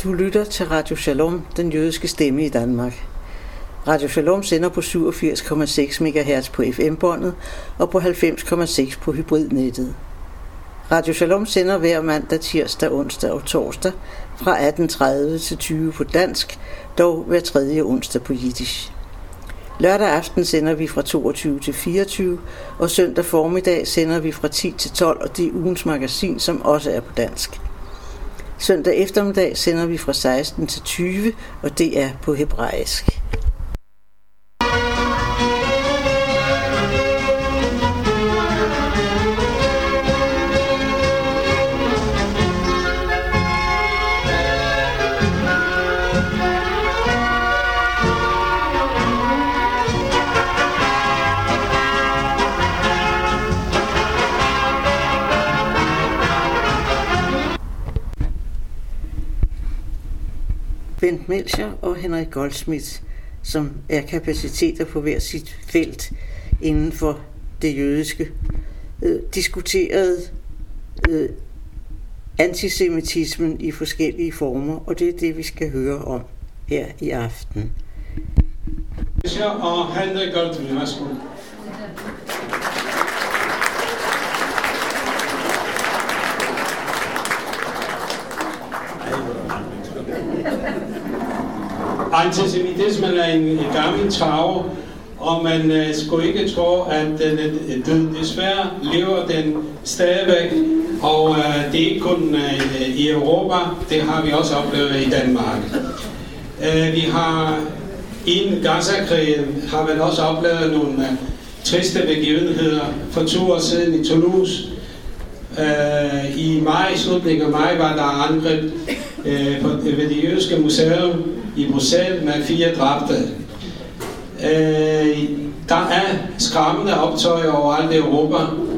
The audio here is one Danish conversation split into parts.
Du lytter til Radio Shalom, den jødiske stemme i Danmark. Radio Shalom sender på 87,6 MHz på FM-båndet og på 90,6 på hybridnettet. Radio Shalom sender hver mandag, tirsdag, onsdag og torsdag fra 18:30 til 20 på dansk, dog hver tredje onsdag på jiddisch. Lørdag aften sender vi fra 22 til 24, og søndag formiddag sender vi fra 10 til 12, og det er ugens magasin, som også er på dansk. Søndag eftermiddag sender vi fra 16 til 20, og det er på hebraisk. Bent Melcher og Henrik Goldschmidt, som er kapaciteter på hver sit felt inden for det jødiske, diskuterede antisemitismen i forskellige former, og det er det, vi skal høre om her i aften. Melcher og Henrik Goldschmidt, værsgo. Antisemitismen er en gammel trave, og man skulle ikke tro, at den er død. Desværre lever den stadigvæk, og det er ikke kun i Europa, det har vi også oplevet i Danmark. Vi har inden Gaza-krigen har man også oplevet nogle triste begivenheder. For 2 år siden i Toulouse, i slutningen af maj, var der angreb ved det jødiske museum i Bruxelles med 4 dræbte. Der er skræmmende optøjer overalt i Europa,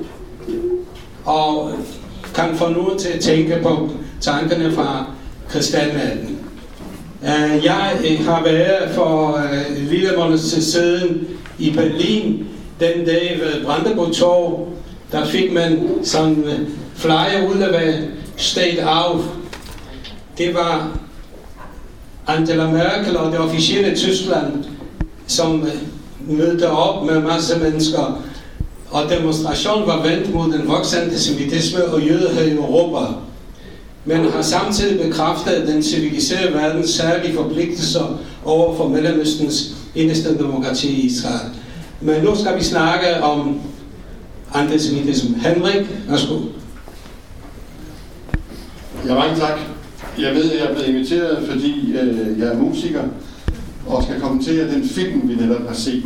og kan få nogen til at tænke på tankerne fra krystalnatten. Jeg har været for en lille måned siden i Berlin, den dag ved Brandenburg Torv. Der fik man sådan flyer udleveret, State Auf. Det var Angela Merkel og det officielle Tyskland, som mødte op med masse mennesker, og demonstrationen var vendt mod den voksende antisemitisme og jødehed i Europa. Men har samtidig bekræftet den civiliserede verdens særlige forpligtelser over for Mellemøstens eneste demokrati i Israel. Men nu skal vi snakke om antisemitisme. Henrik, værsgo. Ja, mange tak. Jeg ved, at jeg er blevet inviteret, fordi jeg er musiker og skal kommentere den film, vi netop har set.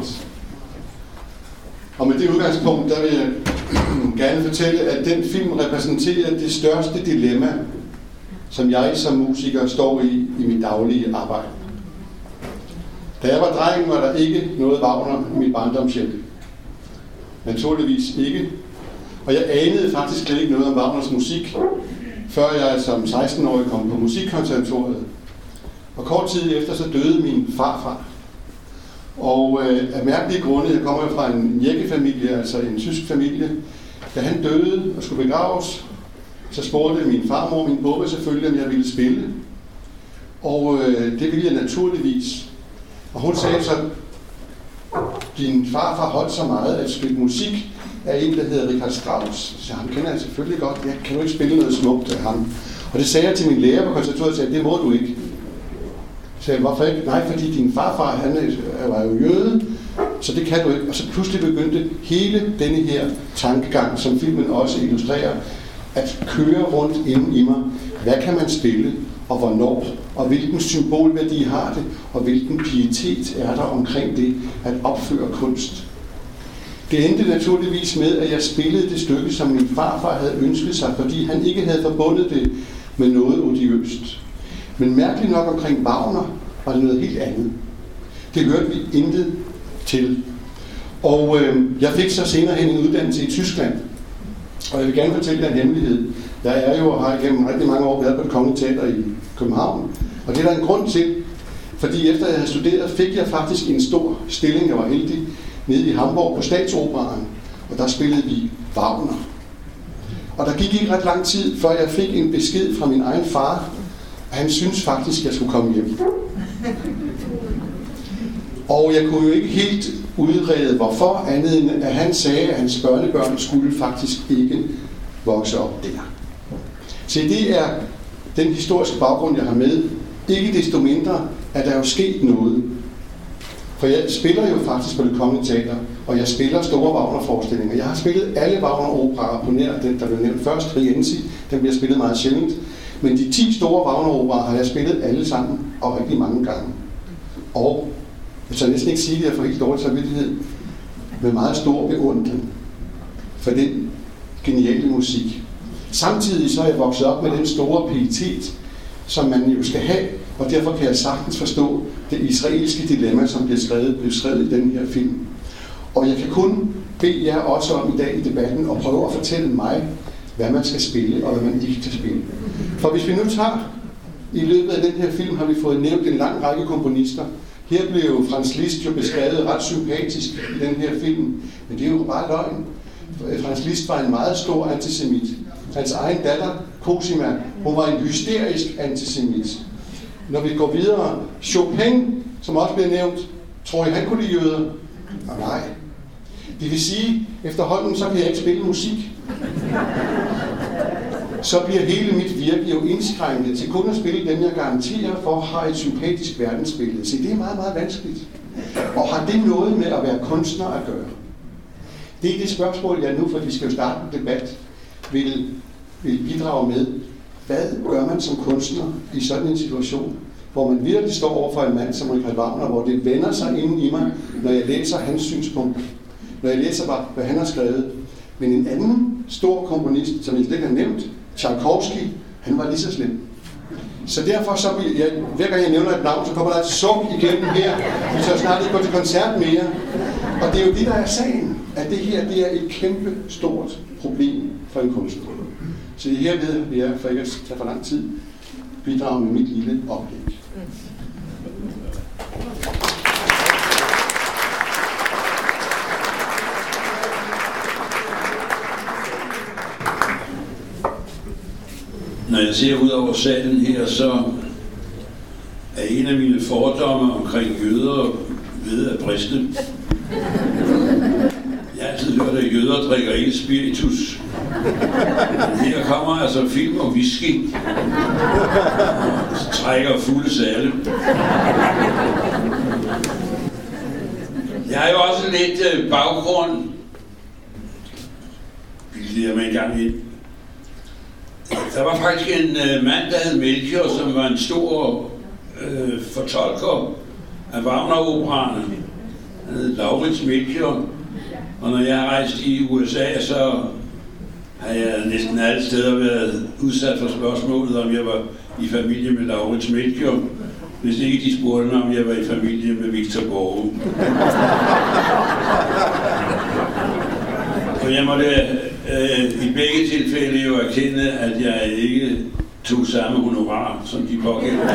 Og med det udgangspunkt, der vil jeg gerne fortælle, at den film repræsenterer det største dilemma, som jeg som musiker står i mit daglige arbejde. Da jeg var dreng, var der ikke noget Wagner i mit barndomshjem. Naturligvis ikke. Og jeg anede faktisk slet ikke noget om Wagners musik, før jeg som 16-årig kom på musikkonservatoriet. Og kort tid efter, så døde min farfar. Og af mærkelige grunde, jeg kommer fra en jækkefamilie, altså en tysk familie. Da han døde og skulle begraves, så spurgte min farmor, min bubbe selvfølgelig, om jeg ville spille. Og det ville jeg naturligvis. Og hun sagde så, din farfar holdt så meget at spille musik af en, der hedder Richard Strauss. Så ham kender jeg selvfølgelig godt. Jeg kan jo ikke spille noget smukt af ham. Og det sagde jeg til min lærer på konservatoriet, sagde, det må du ikke. Så jeg, hvorfor ikke? Nej, fordi din farfar, han var jo jøde, så det kan du ikke. Og så pludselig begyndte hele denne her tankegang, som filmen også illustrerer, at køre rundt inde i mig. Hvad kan man spille, og hvornår? Og hvilken symbolværdi har det, og hvilken pietet er der omkring det at opføre kunst? Det endte naturligvis med, at jeg spillede det stykke, som min farfar havde ønsket sig, fordi han ikke havde forbundet det med noget odiøst. Men mærkeligt nok omkring Wagner var det noget helt andet. Det hørte vi intet til. Og jeg fik så senere hen en uddannelse i Tyskland. Og jeg vil gerne fortælle jer en hemmelighed. Jeg er jo har igennem rigtig mange år været på Det Kongelige Teater i København. Og det er der en grund til. Fordi efter jeg havde studeret, fik jeg faktisk en stor stilling, jeg var heldig, nede i Hamburg på Statsoperaen. Og der spillede vi Wagner. Og der gik ikke ret lang tid, før jeg fik en besked fra min egen far, Han synes faktisk, at jeg skulle komme hjem. Og jeg kunne jo ikke helt udrede, hvorfor, andet end at han sagde, at hans børnebørn skulle faktisk ikke vokse op der. Så det er den historiske baggrund, jeg har med. Ikke desto mindre, at der jo sket noget. For jeg spiller jo faktisk på Det Kongelige Teater, og jeg spiller store Wagner-forestillinger. Jeg har spillet alle Wagner-operaer på nær den, der blev nævnt først, Rienzi. Den bliver spillet meget sjældent. Men de 10 store Wagner-operaer har jeg spillet alle sammen, og rigtig mange gange. Og jeg tør næsten ikke sige det, jeg får helt dårlig samvittighed, med meget stor beundring for den geniale musik. Samtidig så er jeg vokset op med den store pietet, som man jo skal have, og derfor kan jeg sagtens forstå det israelske dilemma, som blev skrevet i den her film. Og jeg kan kun bede jer også om i dag i debatten at prøve at fortælle mig, hvad man skal spille og hvad man ikke skal spille. For hvis vi nu tager, i løbet af den her film har vi fået nævnt en lang række komponister. Her blev Franz Liszt jo beskrevet ret sympatisk i den her film, men det er jo bare løgn. Franz Liszt var en meget stor antisemit. Hans egen datter, Cosima, hun var en hysterisk antisemit. Når vi går videre, Chopin, som også bliver nævnt, tror I, han kunne lide jøder? Nej. Det vil sige, efterhånden så kan jeg ikke spille musik. Så bliver hele mit virke jo indskrænket til kun at spille dem, jeg garanterer for har et sympatisk verdensbillede. Så det er meget, meget vanskeligt. Og har det noget med at være kunstner at gøre? Det er det spørgsmål, jeg nu, for vi skal jo starte en debat, vil bidrage med. Hvad gør man som kunstner i sådan en situation, hvor man virkelig står over for en mand som Richard Wagner, hvor det vender sig inden i mig, når jeg læser hans synspunkt, når jeg læser, hvad han har skrevet. Men en anden stor komponist, som jeg slet ikke har nævnt, Tchaikovsky, han var lige så slem. Så derfor, hver gang jeg nævner et navn, så kommer der et suk igennem her. Vi tør snart ikke gå til koncert mere. Og det er jo det, der er sagen, at det her det er et kæmpe stort problem for en kunstner. Så det herved vil jeg, for ikke at tage for lang tid, bidrage med mit lille oplæg. Når jeg ser ud over salen her, så er en af mine fordomme omkring jøder ved at briste. Jeg har altid hørt, at jøder drikker ikke spiritus. Men her kommer altså film og whisky. Og trækker fulde sale. Jeg har jo også lidt baggrund. Bilder mig engang ind. Der var faktisk en mand, der hed Melchior, som var en stor fortolker af Wagner-operaerne. Han hed Laurits Melchior. Og når jeg har rejst i USA, så har jeg næsten alle steder været udsat for spørgsmålet, om jeg var i familie med Laurits Melchior. Hvis ikke de spurgte mig, om jeg var i familie med Victor Borge. Og jeg måtte i begge tilfælde jo erkende, at jeg ikke tog samme honorar som de pågældende.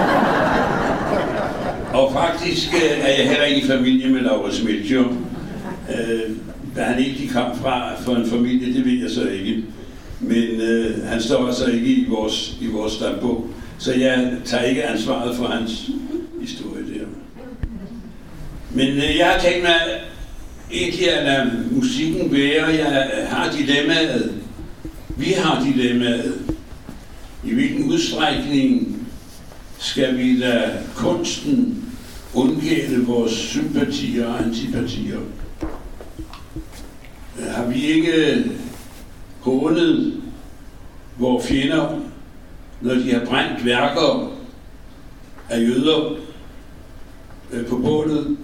Og faktisk er jeg heller ikke i familie med Laurits Melchior. Hvad han egentlig kom fra for en familie, det ved jeg så ikke. Men han står altså ikke i vores stambog. Så jeg tager ikke ansvaret for hans historie der. Men jeg har tænkt mig egentlig at lade musikken være. Jeg har dilemmaet. Vi har dilemmaet. I hvilken udstrækning skal vi lade kunsten undgælde vores sympatier og antipatier? Har vi ikke hånet vores fjender, når de har brændt værker af jøder på bålet?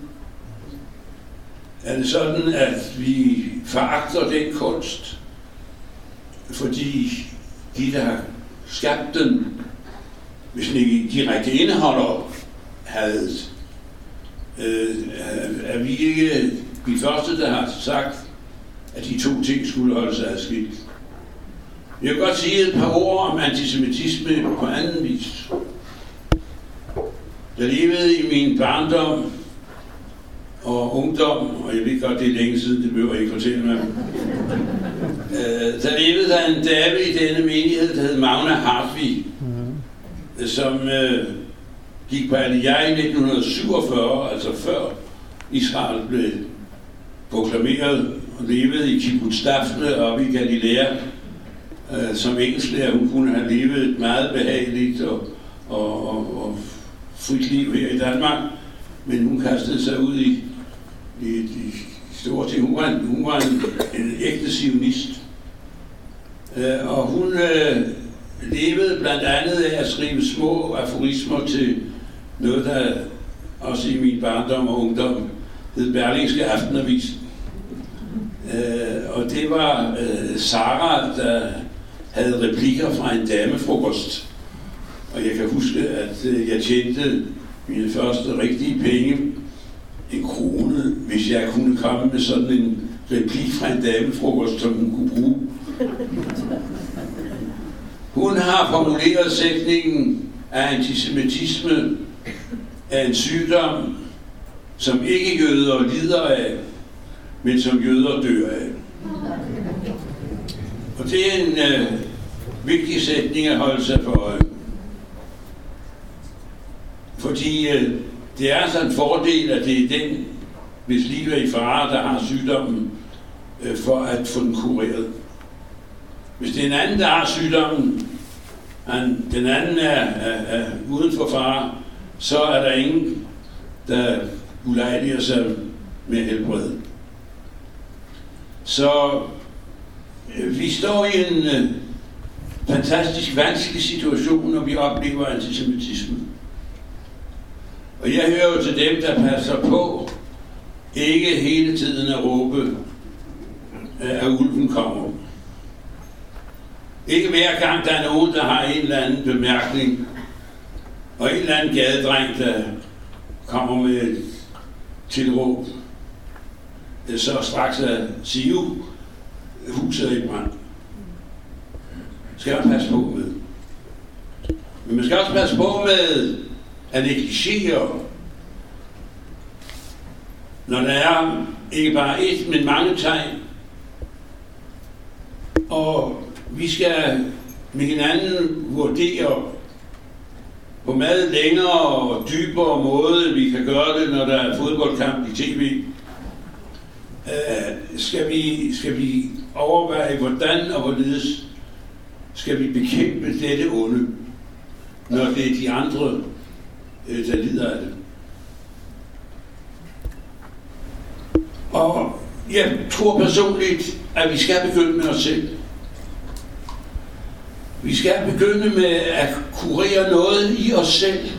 Er det sådan, at vi foragter den kunst, fordi de, der har skabt den, hvis den ikke direkte indeholder hadet, er vi ikke de første, der har sagt, at de to ting skulle holde sig adskilt? Jeg vil godt sige et par ord om antisemitisme på anden vis. Jeg levede i min barndom og ungdom, og jeg ved godt, det er længe siden, det behøver jeg ikke fortælle mig. Der levede der en dame i denne menighed, der hed Magna Hartvig. som gik på Aliyah i 1947, altså før Israel blev proklameret, og levede i Kibbutz Dafne oppe i Galilea. Som engelsklærer, hun kunne have levet et meget behageligt og frit liv her i Danmark, men hun kastede sig ud i store ting. Hun var en ægte zionist. Og hun levede blandt andet af at skrive små aforismer til noget, der også i min barndom og ungdom hed Berlingske Aftenavis. Og det var Sara, der havde replikker fra en damefrokost. Og jeg kan huske, at jeg tjente mine første rigtige penge, 1 krone, hvis jeg kunne komme med sådan en replik fra en damefrokost, som hun kunne bruge. Hun har formuleret sætningen, at antisemitisme er en sygdom, som ikke jøder lider af, men som jøder dør af. Og det er en vigtig sætning at holde sig for øje. Fordi det er altså en fordel, at det er den, hvis liv er i fare, der har sygdommen, for at få den kureret. Hvis det er en anden, der har sygdommen, den anden er uden for fare, så er der ingen, der ulejliger sig med helbred. Så vi står i en fantastisk vanskelig situation, når vi oplever antisemitisme. Og jeg hører jo til dem, der passer på ikke hele tiden at råbe, at ulven kommer. Ikke hver gang der er nogen, der har en eller anden bemærkning, og en eller anden gadedreng, der kommer med et tilråb, så straks at sige, huset er i brand. Skal man passe på med. Men man skal også passe på med at negligere, når der er ikke bare et, men mange tegn. Og vi skal med hinanden vurdere på meget længere og dybere måde, vi kan gøre det, når der er fodboldkamp i tv. Skal vi overveje, hvordan og hvorledes skal vi bekæmpe dette onde, når det er de andre, der lider af det. Og jeg tror personligt, at vi skal begynde med os selv. Vi skal begynde med at kurere noget i os selv,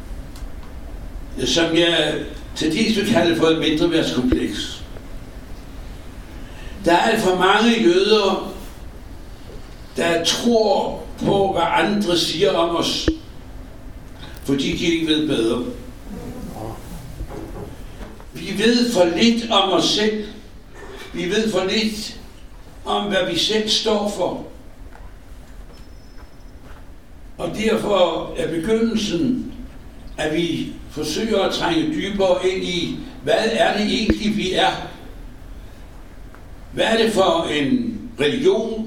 som jeg til dels vil kalde for et mindreværdskompleks. Der er alt for mange jøder, der tror på, hvad andre siger om os, fordi de ikke ved bedre. Vi ved for lidt om os selv. Vi ved for lidt om, hvad vi selv står for. Og derfor er begyndelsen, at vi forsøger at trænge dybere ind i, hvad er det egentlig, vi er? Hvad er det for en religion,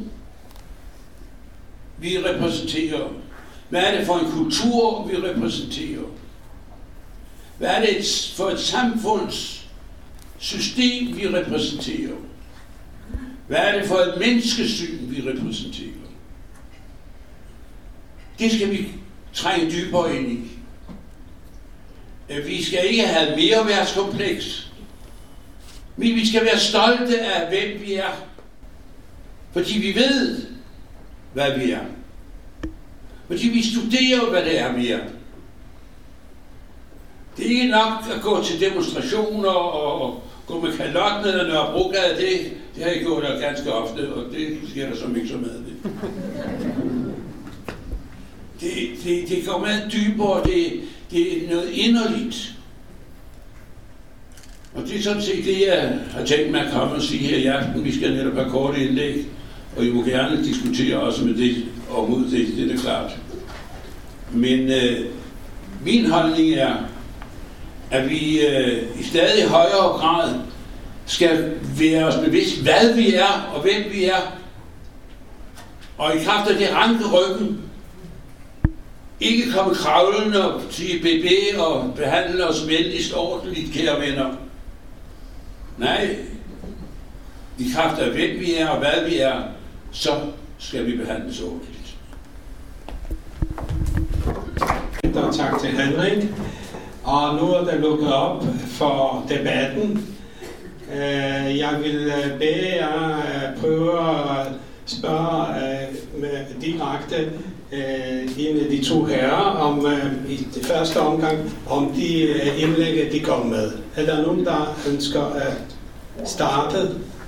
vi repræsenterer? Hvad er det for en kultur, vi repræsenterer? Hvad er det for et samfundssystem, vi repræsenterer? Hvad er det for et menneskesyn, vi repræsenterer? Det skal vi trænge dybere ind i. Vi skal ikke have mere værtskompleks, men vi skal være stolte af, hvem vi er. Fordi vi ved, hvad vi er. Fordi vi studerer, hvad det er, vi er. Det er ikke nok at gå til demonstrationer og gå med kalotten eller Nørrebrogade. Det har jeg gjort ganske ofte, og det sker der som ikke så meget ved. Det går meget dybere, det er noget inderligt. Og det er sådan set det, jeg har tænkt mig at komme og sige her i aften. Vi skal netop have korte indlæg, og I må gerne diskutere også med det og mod det er klart. Men min holdning er, at vi i stadig højere grad skal være os bevidst, hvad vi er og hvem vi er. Og i kraft af det ranke ryggen, ikke komme kravlende og sige BB og behandle os venligst ordentligt, kære venner. Nej, i kraft af hvem vi er og hvad vi er, så skal vi behandles ordentligt. Tak til Henrik. Og nu er der lukket op for debatten. Jeg vil bede jer prøve at spørge direkte en af de to herrer om i det første omgang, om de indlæg, de kom med. Er der nogen, der ønsker at starte?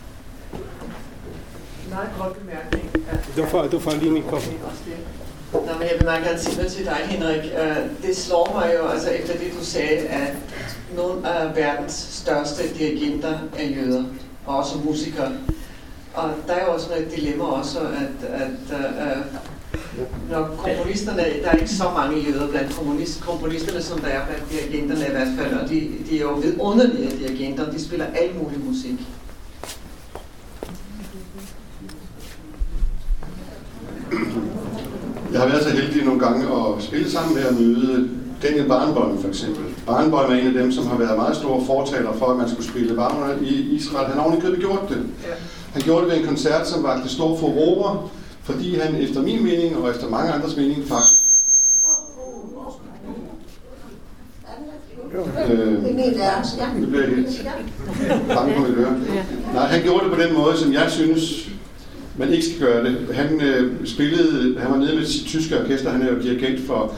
Nej, kort bemærkning. Du får lige mikrofon. Nå, men jeg vil meget gerne sige noget til dig, Henrik. Det slår mig jo, altså efter det du sagde, at nogle af verdens største dirigenter er jøder, og også musikere. Og der er jo også et dilemma også, at når komponisterne, der er ikke så mange jøder blandt komponisterne, som der er blandt dirigenterne i hvert fald, og de er jo vidunderlige dirigenter, de spiller al mulig musik. Jeg har været så heldig nogle gange at spille sammen med at møde Daniel Barenboim for eksempel. Barenboim er en af dem, som har været meget store fortaler for, at man skulle spille Wagner i Israel. Han har ovenikøbet gjort det. Han gjorde det ved en koncert, som var det store furore, fordi han efter min mening og efter mange andres mening faktisk det bliver helt bange på mit øre. Nej, han gjorde det på den måde, som jeg synes, man ikke skal gøre det. Han var nede med sit tyske orkester, han er jo dirigent for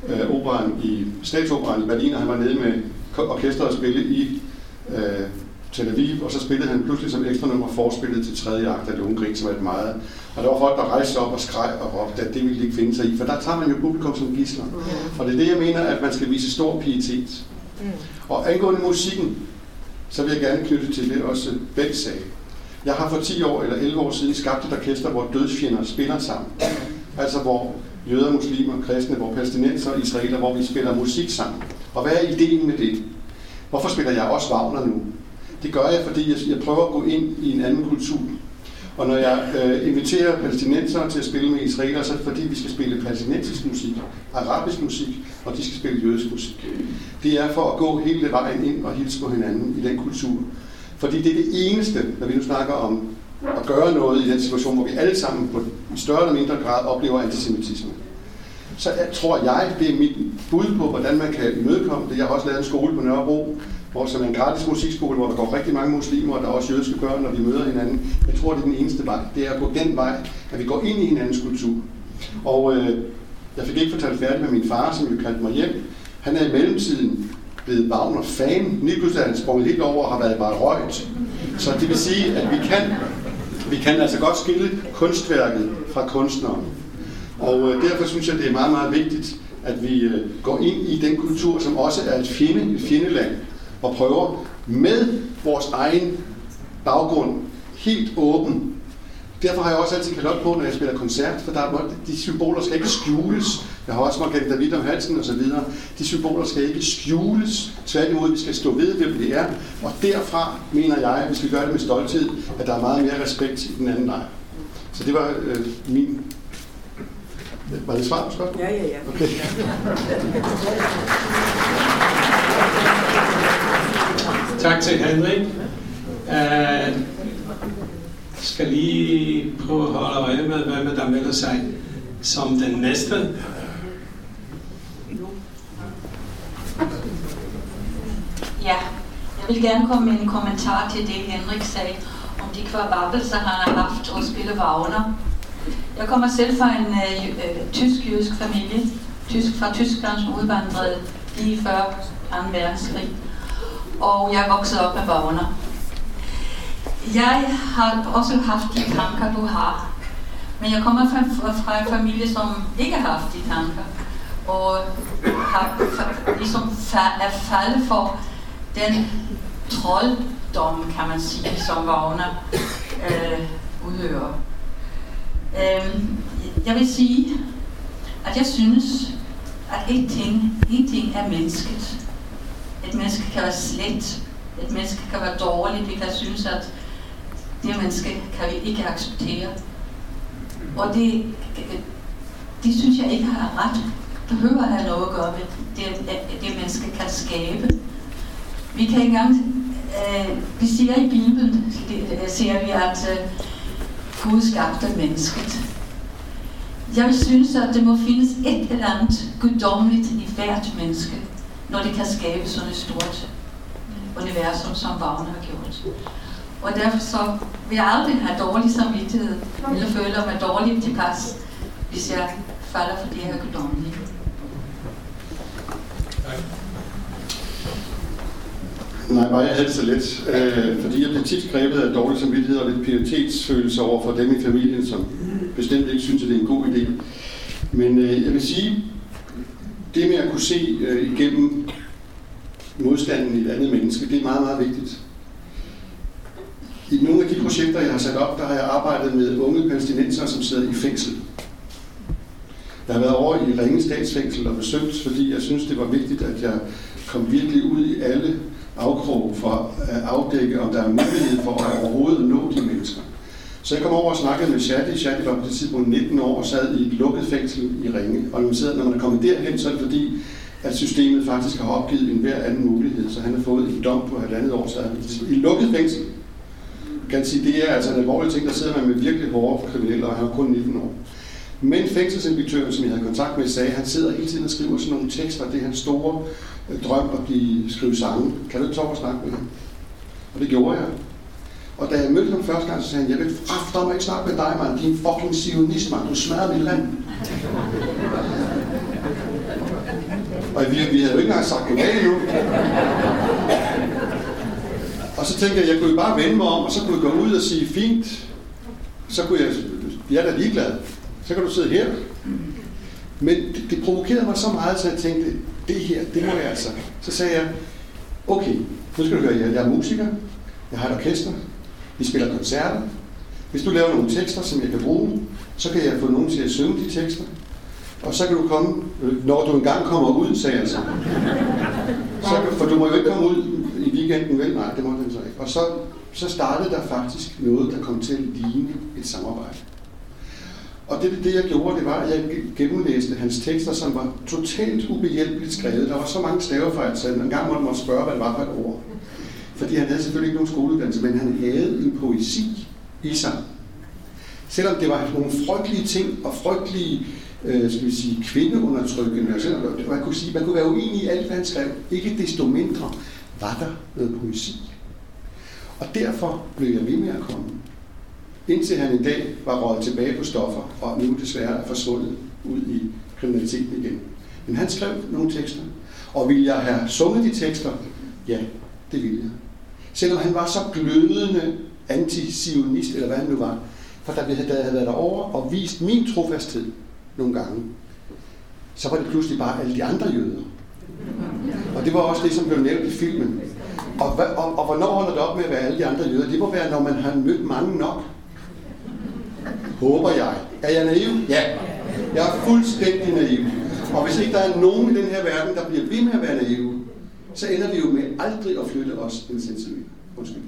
Statsoperaen i Berlin, og han var nede med orkestret og spille i Tel Aviv, og så spillede han pludselig som ekstra nummer forspillet til tredje akt af Lohengrin, som var et meget. Og der var folk, der rejste op og skreg og råbte, at det ville de ikke finde sig i, for der tager man jo publikum som gidsler. Og det er det, jeg mener, at man skal vise stor pietet. Og angående musikken, så vil jeg gerne knytte til det også Bent sagde. Jeg har for 10 år eller 11 år siden skabt et orkester, hvor dødsfjender spiller sammen. Altså hvor jøder, muslimer, kristne, hvor palæstinenser og israeler, hvor vi spiller musik sammen. Og hvad er ideen med det? Hvorfor spiller jeg også Wagner nu? Det gør jeg, fordi jeg prøver at gå ind i en anden kultur. Og når jeg inviterer palæstinenser til at spille med israeler, så er det fordi, vi skal spille palæstinensisk musik, arabisk musik, og de skal spille jødisk musik. Det er for at gå hele vejen ind og hilse på hinanden i den kultur. Fordi det er det eneste, når vi nu snakker om at gøre noget i den situation, hvor vi alle sammen på i større eller mindre grad oplever antisemitisme. Så tror jeg, det er mit bud på, hvordan man kan imødekomme det. Jeg har også lavet en skole på Nørrebro, som er en gratis musikskole, hvor der går rigtig mange muslimer, og der er også jødiske børn, når vi møder hinanden. Jeg tror, det er den eneste vej. Det er at gå den vej, at vi går ind i hinandens kultur. Og jeg fik ikke fortalt færdigt med min far, som jo kaldte mig hjem. Han er i mellemtiden blevet Wagner-fan. Lige pludselig er han sprunget helt over og har været bare røgt. Så det vil sige, at vi kan altså godt skille kunstværket fra kunstneren. Og derfor synes jeg, det er meget, meget vigtigt, at vi går ind i den kultur, som også er et fjendeland, og prøver med vores egen baggrund helt åben. Derfor har jeg også altid kaldt op på, når jeg spiller koncert, for de symboler skal ikke skjules. Jeg har også Margrethe David om halsen og så videre. De symboler skal ikke skjules. Tværtimod, vi skal stå ved, hvem det er. Og derfra mener jeg, hvis vi gør det med stolthed, at der er meget mere respekt i den anden lejr. Så det var min... Var det svar på spørgsmålet? Ja. Okay. Tak til Henrik. Skal lige prøve at holde øje med, hvem der melder sig som den næste. Ja, jeg vil gerne komme med en kommentar til det, Henrik sagde om de kvababelser, han har haft at spille Wagner. Jeg kommer selv fra en tysk-jødisk familie, fra Tyskland, som udvandrede lige før 2. verdenskrig. Og jeg voksede op med Wagner. Jeg har også haft de tanker, du har. Men jeg kommer fra en familie, som ikke har haft de tanker. Og har ligesom er faldet for den trolddom, kan man sige, som Wagner udøver. Jeg vil sige, at jeg synes, at en ting er mennesket. Et menneske kan være slet. Et menneske kan være dårligt. Vi kan synes, at det menneske kan vi ikke acceptere. Og det synes jeg ikke har ret behøver at have noget at gøre med det menneske kan skabe. Vi kan ikke engang, vi siger i Bibelen, siger vi, at Gud skabte mennesket. Jeg synes, at det må findes et eller andet guddommeligt i hvert menneske, når det kan skabe sådan et stort universum, som Wagner har gjort. Og derfor så vil jeg aldrig have dårlig samvittighed, eller føle mig dårligt tilpas, hvis jeg falder for det her guddommelige. Nej, bare jeg havde det så let, fordi jeg blev tit grebet af dårlig samvittighed og lidt pietetsfølelse over for dem i familien, som bestemt ikke synes, at det er en god idé. Men jeg vil sige, det med at kunne se igennem modstanden i et andet menneske, det er meget, meget vigtigt. I nogle af de projekter, jeg har sat op, der har jeg arbejdet med unge palæstinensere, som sidder i fængsel. Jeg har været over i Ringe Statsfængsel og besøgt, fordi jeg synes, det var vigtigt, at jeg kom virkelig ud i alle afkrog for at afdække, om der er mulighed for at overhovedet nå de mennesker. Så jeg kom over og snakkede med Shadi. Shadi var på det tidspunkt 19 år og sad i et lukket fængsel i Ringe. Og når man er kommet derhen, så er det fordi, at systemet faktisk har opgivet en hver anden mulighed. Så han har fået en dom på 1,5 år, så i lukket fængsel. Jeg kan sige, det er altså en alvorlig ting, der sidder man med virkelig hårde kriminelle, og han var kun 19 år. Men fængselsinspektøren, som jeg havde kontakt med, sagde, at han sidder hele tiden og skriver sådan nogle tekster. Det er hans store drøm at skrive sange. Kan du ikke tage og snakke med ham? Og det gjorde jeg. Og da jeg mødte ham første gang, så sagde han, jeg vil mig ikke snakke med dig, mand. Din fucking zionist, mand. Du smadrer mit land. Og vi havde jo ikke engang sagt goddag endnu. Og så tænkte jeg kunne jo bare vende mig om, og så kunne jeg gå ud og sige, fint. Så kunne jeg er da ligeglad. Så kan du sidde her. Men det provokerede mig så meget, så jeg tænkte, det her, det må jeg altså. Så sagde jeg, okay, nu skal du høre, jeg er musiker, jeg har et orkester, vi spiller koncerter. Hvis du laver nogle tekster, som jeg kan bruge, så kan jeg få nogen til at synge de tekster. Og så kan du komme, når du engang kommer ud, sagde jeg så. For du må jo ikke komme ud i weekenden, vel? Nej, det må den så ikke. Og så startede der faktisk noget, der kom til at ligne et samarbejde. Og det jeg gjorde, det var, at jeg gennemlæste hans tekster, som var totalt ubehjælpeligt skrevet. Der var så mange stavefejl, så en gang måtte man spørge, hvad det var for et ord. Fordi han havde selvfølgelig ikke nogen skoleuddannelse, men han havde en poesi i sig. Selvom det var nogle frygtelige ting og frygtelige, skal vi sige, kvindeundertrykkende, og man kunne være uenig i alt, hvad han skrev. Ikke desto mindre var der noget poesi. Og derfor blev jeg ved med at komme. Indtil han en dag var røget tilbage på stoffer, og nu desværre er forsvundet ud i kriminaliteten igen. Men han skrev nogle tekster, og ville jeg have sunget de tekster? Ja, det ville jeg. Selvom han var så glødende anti-sionist, eller hvad han nu var, for da jeg havde været derovre og vist min trofasthed nogle gange, så var det pludselig bare alle de andre jøder. Og det var også det, som blev nævnt i filmen. Og hvornår holder det op med at være alle de andre jøder? Det må være, når man har mødt mange nok. Håber jeg. Er jeg naiv? Ja. Jeg er fuldstændig naiv. Og hvis ikke der er nogen i den her verden, der bliver ved med at være naive, så ender vi jo med aldrig at flytte os en centimeter. Undskyld.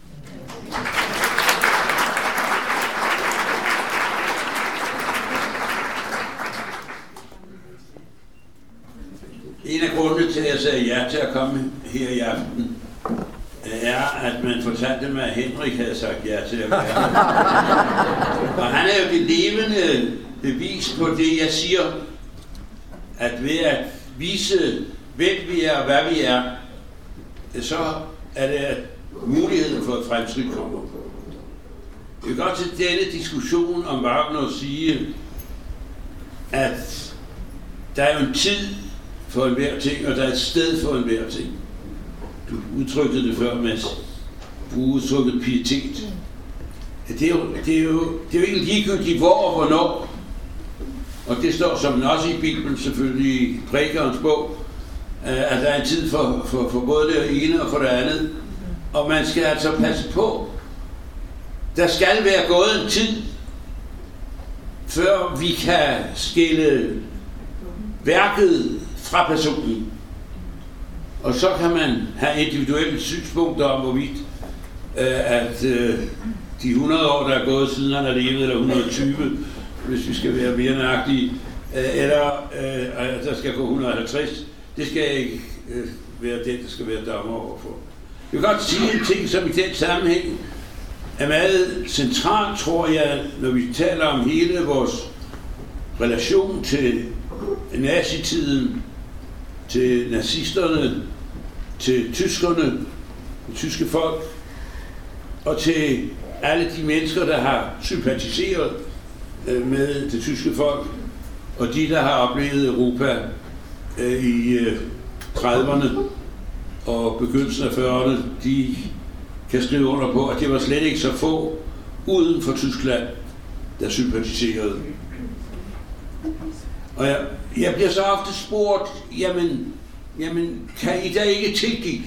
En af grundene til, at jeg sagde ja til at komme her i aften, er, at man fortalte mig, at Henrik havde sagt ja til at være. Og han er jo det levende bevis på det, jeg siger, at ved at vise, hvem vi er og hvad vi er, så er det, at muligheden for et fremskridt kommer. Jeg vil godt til denne diskussion om Wagner at sige, at der er jo en tid for enhver ting, og der er et sted for enhver ting. Du udtrykte det før, Mads. Bruge udtrykket pietet. Det er jo ikke ligegyldigt hvor og hvornår. Og det står som også i Bibelen, selvfølgelig i Prædikerens bog, at der er en tid for både det ene og for det andet. Og man skal altså passe på. Der skal være gået en tid, før vi kan skille værket fra personen. Og så kan man have individuelle synspunkter om, hvorvidt at de 100 år, der er gået siden han er levet, eller 120, hvis vi skal være mere nøjagtige, eller der skal gå 150. Det skal ikke være det, der skal være dommer overfor. Jeg vil godt sige en ting, som i den sammenhæng er meget centralt, tror jeg, når vi taler om hele vores relation til nazitiden, til nazisterne, til tyskerne, det tyske folk, og til alle de mennesker, der har sympatiseret med det tyske folk, og de, der har oplevet Europa i 30'erne og begyndelsen af 40'erne, de kan skrive under på, at det var slet ikke så få uden for Tyskland, der sympatiserede. Og jeg bliver så ofte spurgt, jamen kan I da ikke tilgive?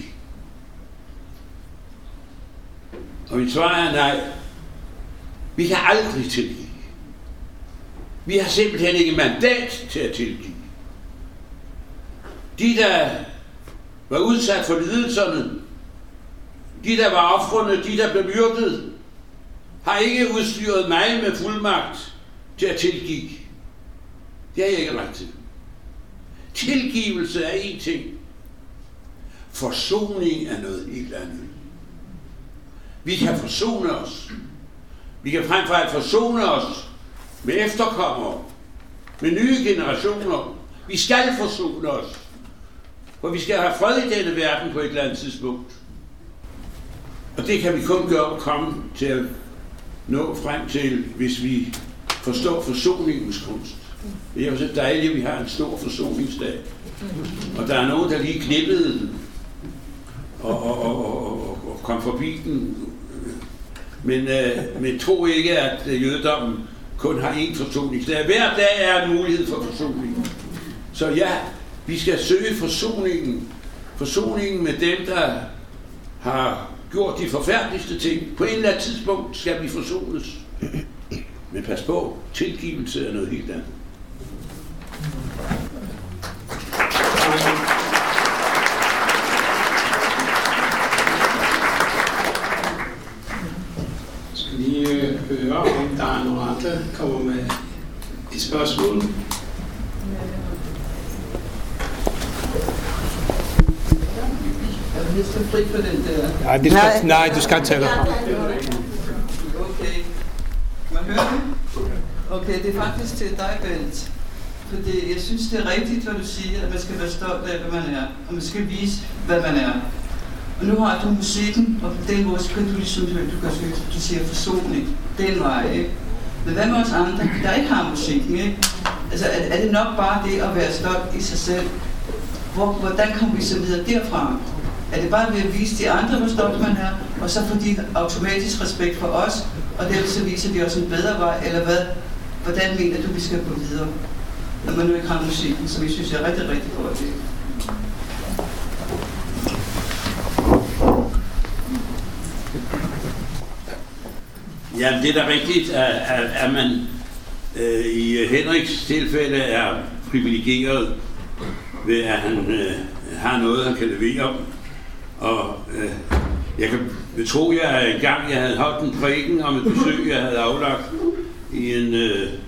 Og mit svar er nej. Vi kan aldrig tilgive. Vi har simpelthen ikke mandat til at tilgive. De, der var udsat for lidelserne, de, der var ofrene, de, der blev myrdet, har ikke udstyret mig med fuldmagt til at tilgive. Det har jeg ikke ret til. Tilgivelse er en ting. Forsoning er noget helt andet. Vi kan forsone os. Vi kan frem for alt forsone os med efterkommere, med nye generationer. Vi skal forsone os, for vi skal have fred i denne verden på et eller andet tidspunkt. Og det kan vi kun komme til at nå frem til, hvis vi forstår forsoningens kunst. Det er jo så dejligt, at vi har en stor forsoningsdag. Og der er nogen, der lige knippede den og kom forbi den. Men tro ikke, at jødedommen kun har én forsoningsdag. Hver dag er en mulighed for forsoning. Så ja, vi skal søge forsoningen. Forsoningen med dem, der har gjort de forfærdeligste ting. På et eller andet tidspunkt skal vi forsones. Men pas på, tilgivelse er noget helt andet. Jeg skal lige høre, om der er nogle andre, der kommer med et spørgsmål. Jeg vil næsten fri for den der. Nej, du skal tage det. Okay. Man hører det? Okay, det er faktisk til dig, Bent. Fordi jeg synes, det er rigtigt, hvad du siger, at man skal være stolt af, hvad man er. Og man skal vise, hvad man er. Og nu har du musikken, og på den måde skal du ligesom, du siger forsoning. Den vej, ikke? Men hvad med os andre, der ikke har musikken, ikke? Altså, er det nok bare det at være stolt i sig selv? Hvordan kommer vi så videre derfra? Er det bare ved at vise de andre, hvor stolt man er, og så får de automatisk respekt for os, og derved så viser vi også en bedre vej, eller hvad? Hvordan mener du, vi skal gå videre, når man nu ikke har musikken, som jeg synes er rigtig, rigtig godt det. Ja, det er da rigtigt, at man i Henriks tilfælde er privilegeret ved, at han har noget, han kan levere. Og jeg kan betro jer, at en gang jeg havde holdt en prædiken om et besøg, jeg havde aflagt i en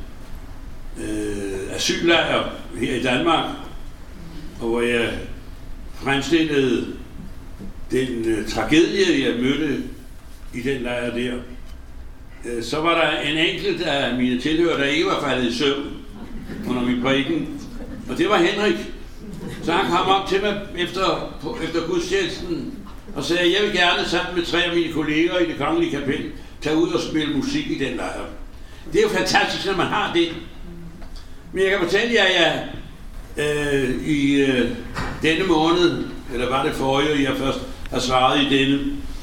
asyllejr her i Danmark, og hvor jeg fremstillede den tragedie, jeg mødte i den lejr der. Så var der en enkelt af mine tilhørere, der ikke var faldet i søvn under min prædiken, og det var Henrik. Så han kom op til mig efter gudstjenesten og sagde, at jeg vil gerne sammen med 3 af mine kolleger i Det Kongelige Kapel tage ud og spille musik i den lejr. Det er jo fantastisk, når man har det. Men jeg kan fortælle jer, at jeg i denne måned, eller var det forrige, jeg først har svaret i denne,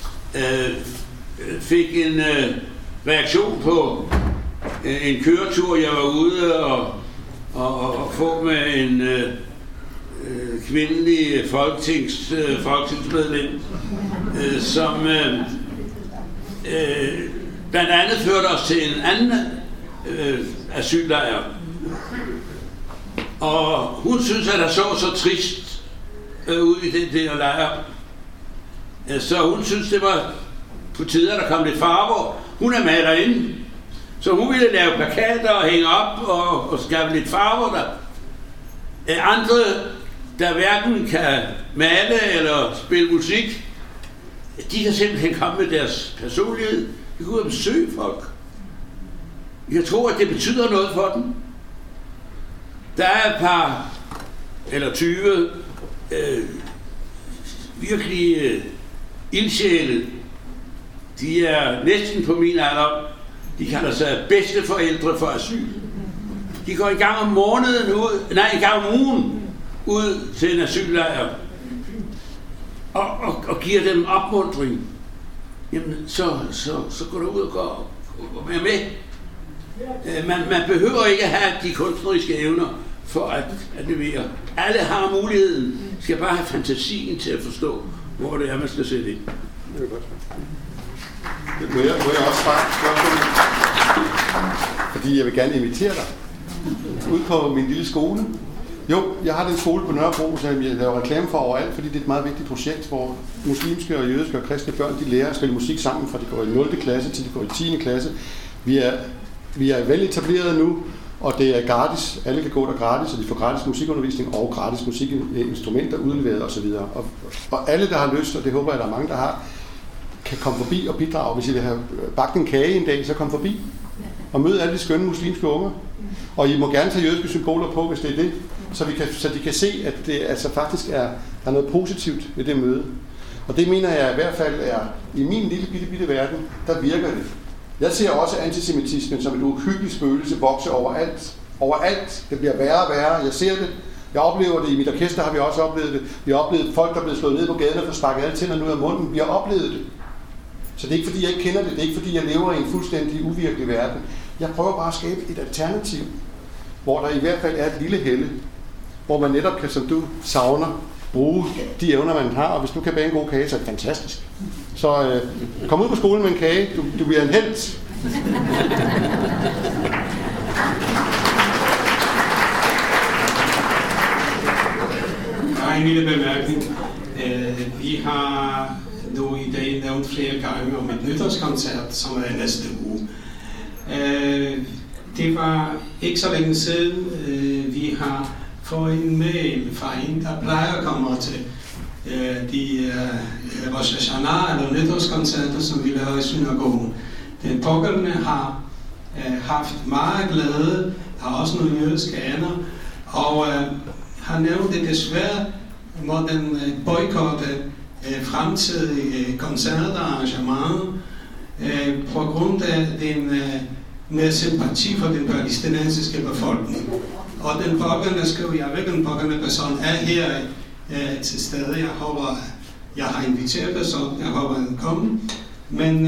fik en reaktion på en køretur, jeg var ude og få med en kvindelig folketingsmedlem, som blandt andet førte os til en anden asyllejr. Og hun synes, at der så trist ud i den der lejr. Så hun synes, det var på tide, at der kom lidt farver. Hun er malerinde, Så hun ville lave plakater og hænge op og skabe lidt farver der. Andre, der hverken kan male eller spille musik, de kan simpelthen komme med deres personlighed. De går ud og besøge folk. Jeg tror, at det betyder noget for dem. Der er et par eller 20 virkelig ildsjæle. De er næsten på min alder. De kalder sig bedsteforældre for asyl. De går en gang om ugen ud til en asyllejr og giver dem opmuntring. Jamen, så går du ud og vær med. Man behøver ikke have de kunstneriske evner for at levere. Alle har muligheden. Skal bare have fantasien til at forstå, hvor det er, man skal sætte ind. Det er godt. Må jeg også svare på spørgsmålet? Fordi jeg vil gerne invitere dig ud på min lille skole. Jo, jeg har den skole på Nørrebro, som jeg laver reklame for overalt, fordi det er et meget vigtigt projekt, hvor muslimske og jødiske og kristne børn, de lærer at spille musik sammen, fra de går i 0. klasse til de går i 10. klasse. Vi er vel etableret nu, og det er gratis. Alle kan gå der gratis, og de får gratis musikundervisning og gratis musikinstrumenter udleveret osv. Og alle, der har lyst, og det håber jeg, der er mange, der har, kan komme forbi og bidrage. Hvis I vil have bagt en kage en dag, så kom forbi og mød alle de skønne muslimske unger. Og I må gerne tage jødiske symboler på, hvis det er det, så de kan se, at det altså faktisk der er noget positivt ved det møde. Og det mener jeg i hvert fald er, i min lille bitte verden, der virker det. Jeg ser også antisemitismen som et uhyggeligt spøgelse vokse overalt. Overalt. Det bliver værre og værre. Jeg ser det. Jeg oplever det. I mit orkester har vi også oplevet det. Vi har oplevet folk, der er blevet slået ned på gaden og får sparket alle tænderne ud af munden. Vi har oplevet det. Så det er ikke fordi, jeg ikke kender det. Det er ikke fordi, jeg lever i en fuldstændig uvirkelig verden. Jeg prøver bare at skabe et alternativ, hvor der i hvert fald er et lille helle, hvor man netop kan, som du savner, bruge de evner, man har. Og hvis du kan bage en god kage, så er det fantastisk. Så kom ud på skolen med en kage. Du bliver en helt. Jeg har en lille bemærkning. Vi har nu i dag nævnt flere gange om et nytårskoncert, som er næste uge. Det var ikke så længe siden, vi har fået en mail fra en, der plejer at komme til de Rosh Hashanah eller nytårskoncerter, som vi laver i synagogen. Den pågældende har haft meget glæde, har også nogle jødiske aner, og har nævnt det desværre, må den boykotte fremtidige koncerter og arrangementer på grund af den mere sympati for den palæstinensiske befolkning. Og den pågældende skriver, jeg ved, den pågældende person er her til stede. Jeg håber, jeg har inviteret personen, jeg håber, den kommer. Men,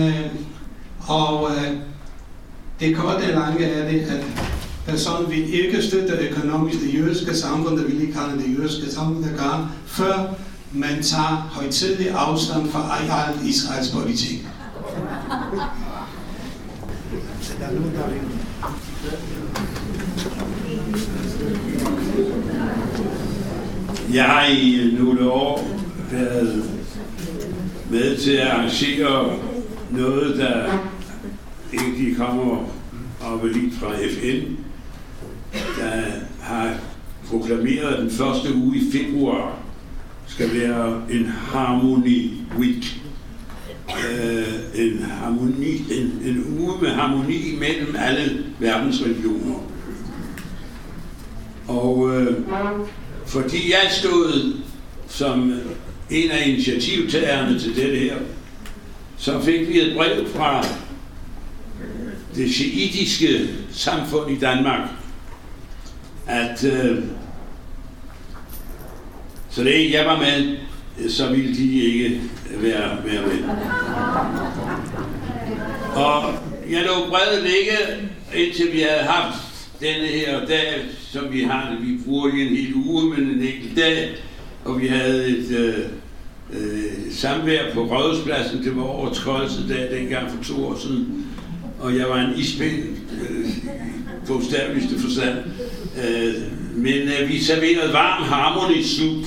det korte lange er det, at personen vil ikke støtte økonomisk det jødiske samfund, der vil ikke kalde det jødiske samfund, der gør, før man tager højtidelig afstand fra alt Israels politik. Jeg har i nogle år været med til at arrangere noget, der egentlig kommer op lidt fra FN, der har proklameret den første uge i februar skal være en Harmony Week. En uge med harmoni mellem alle verdens religioner. Og fordi jeg stod som en af initiativtagerne til dette her, så fik vi et brev fra det shiitiske samfund i Danmark, at så længe jeg var med, så ville de ikke være med. Og jeg lå brevet ligge, indtil vi havde haft denne her dag, som vi har det. Vi bruger det en hel uge, men en enkelt dag, og vi havde et samvær på Rådhuspladsen. Det var årets koldeste dag dengang for 2 år siden, og jeg var en ispind på bogstaveligste forstand. Men vi serverede varm harmony-sup,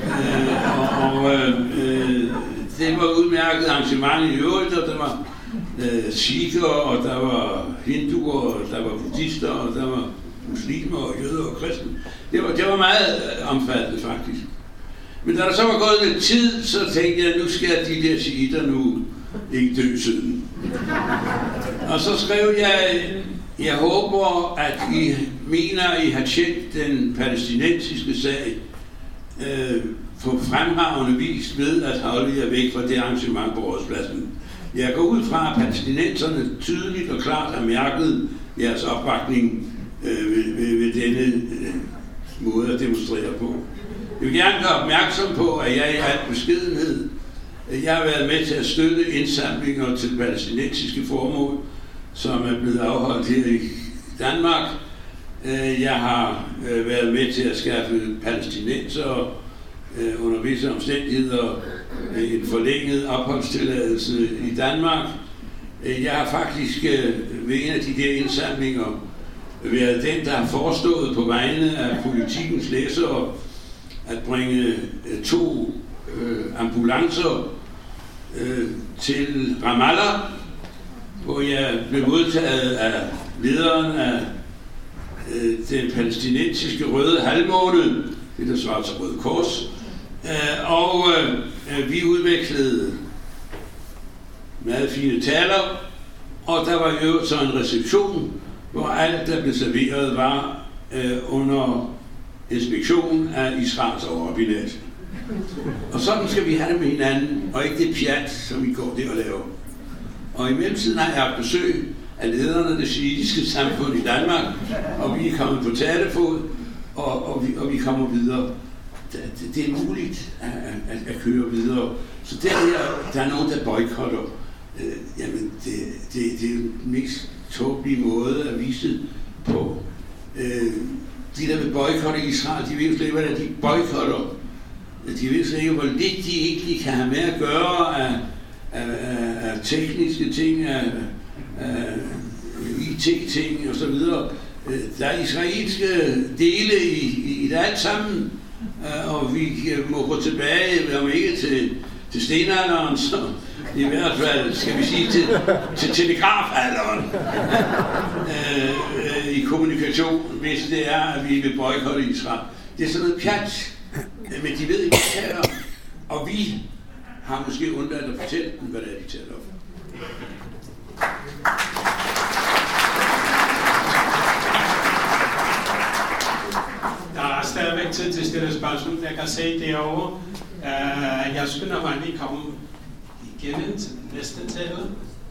og det var udmærket arrangement i øvrigt, og det var sikher, og der var hinduer, og der var buddhister, og der var muslimer, og jøder og kristne. Det var meget omfattende faktisk. Men da der så var gået lidt tid, så tænkte jeg, nu skal de der shiitter nu ikke dø siden. Og så skrev jeg håber, at I mener, at I har tjent den palæstinensiske sag på fremragende vis ved at holde jer væk fra det arrangement på Rådspladsen. Jeg går ud fra, at palæstinenserne tydeligt og klart har mærket jeres opbakning ved denne måde at demonstrere på. Jeg vil gerne gøre opmærksom på, at jeg i al beskedenhed, jeg har været med til at støtte indsamlinger til palæstinensiske formål, som er blevet afholdt her i Danmark. Jeg har været med til at skaffe palæstinensere under visse omstændigheder en forlænget opholdstilladelse i Danmark. Jeg har faktisk ved en af de der indsamlinger været den, der har forestået på vegne af Politikens læsere at bringe 2 ambulancer til Ramallah, hvor jeg blev modtaget af lederen af den palæstinensiske Røde Halvmåne, det der svarer til Røde Kors, og vi udvekslede meget fine taler, og der var jo så en reception, hvor alt, der blev serveret, var under inspektion af Israels overrapinat. Og sådan skal vi have det med hinanden, og ikke det pjat, som vi går der og laver. Og i mellemtiden har jeg haft besøg af lederne af det shiitiske samfund i Danmark, og vi er kommet på talefod, og vi kommer videre. Det er muligt at køre videre. Så der er nogen, der boykotter. Jamen, det er den mest tåbelige måde at vise på. De, der vil boykotte Israel, de ved jo slet ikke, hvordan de boykotter. De ved slet ikke, hvor lidt de egentlig kan have med at gøre af tekniske ting, af IT-ting og så videre. Der er israelske dele i det alt sammen, og vi må gå tilbage, om ikke til stenalderen, så i hvert fald, skal vi sige, til telegrafalderen i kommunikation, hvis det er, at vi vil boykotte Israel. Det er sådan noget pjat, men de ved ikke, hvad de taler om. Og vi har måske undladt at fortælle dem, hvad det er, de taler om. Der er stadigvæk tid til at stille spørgsmål. Jeg kan se derovre. Jeg skynder mig lige komme igen til den næste tale.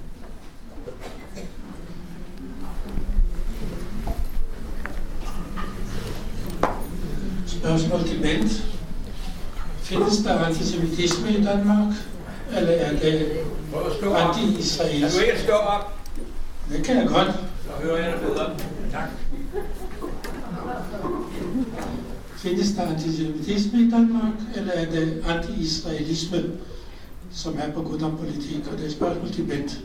Spørgsmål til Bent. Findes der antisemitisme i Danmark? Eller er det anti-israelsk? Kan du ikke stå op? Det kan jeg godt. Så hører jeg dig bedre. Tak. Findes der antisemitisme i Danmark? Eller er det anti-israelisme, som er på grund af politik? Og det er spørgsmål til Bent.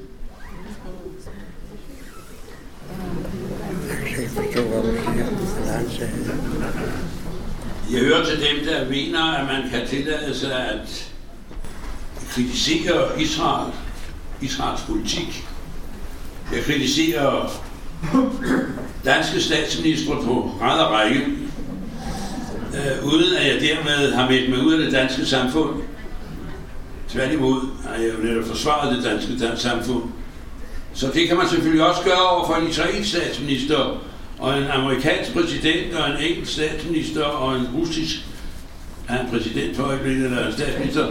Jeg hører til dem, der mener, at man kan tillade sig at kritisere Israels politik. Jeg kritiserer danske statsministre på ræd og række, uden at jeg dermed har meldt mig ud af det danske samfund. Tværtimod har jeg jo netop forsvaret det danske samfund. Så det kan man selvfølgelig også gøre over for en israelsk statsminister, og en amerikansk præsident, og en engelsk statsminister, og en russisk præsident for øjeblikket, eller en statsminister.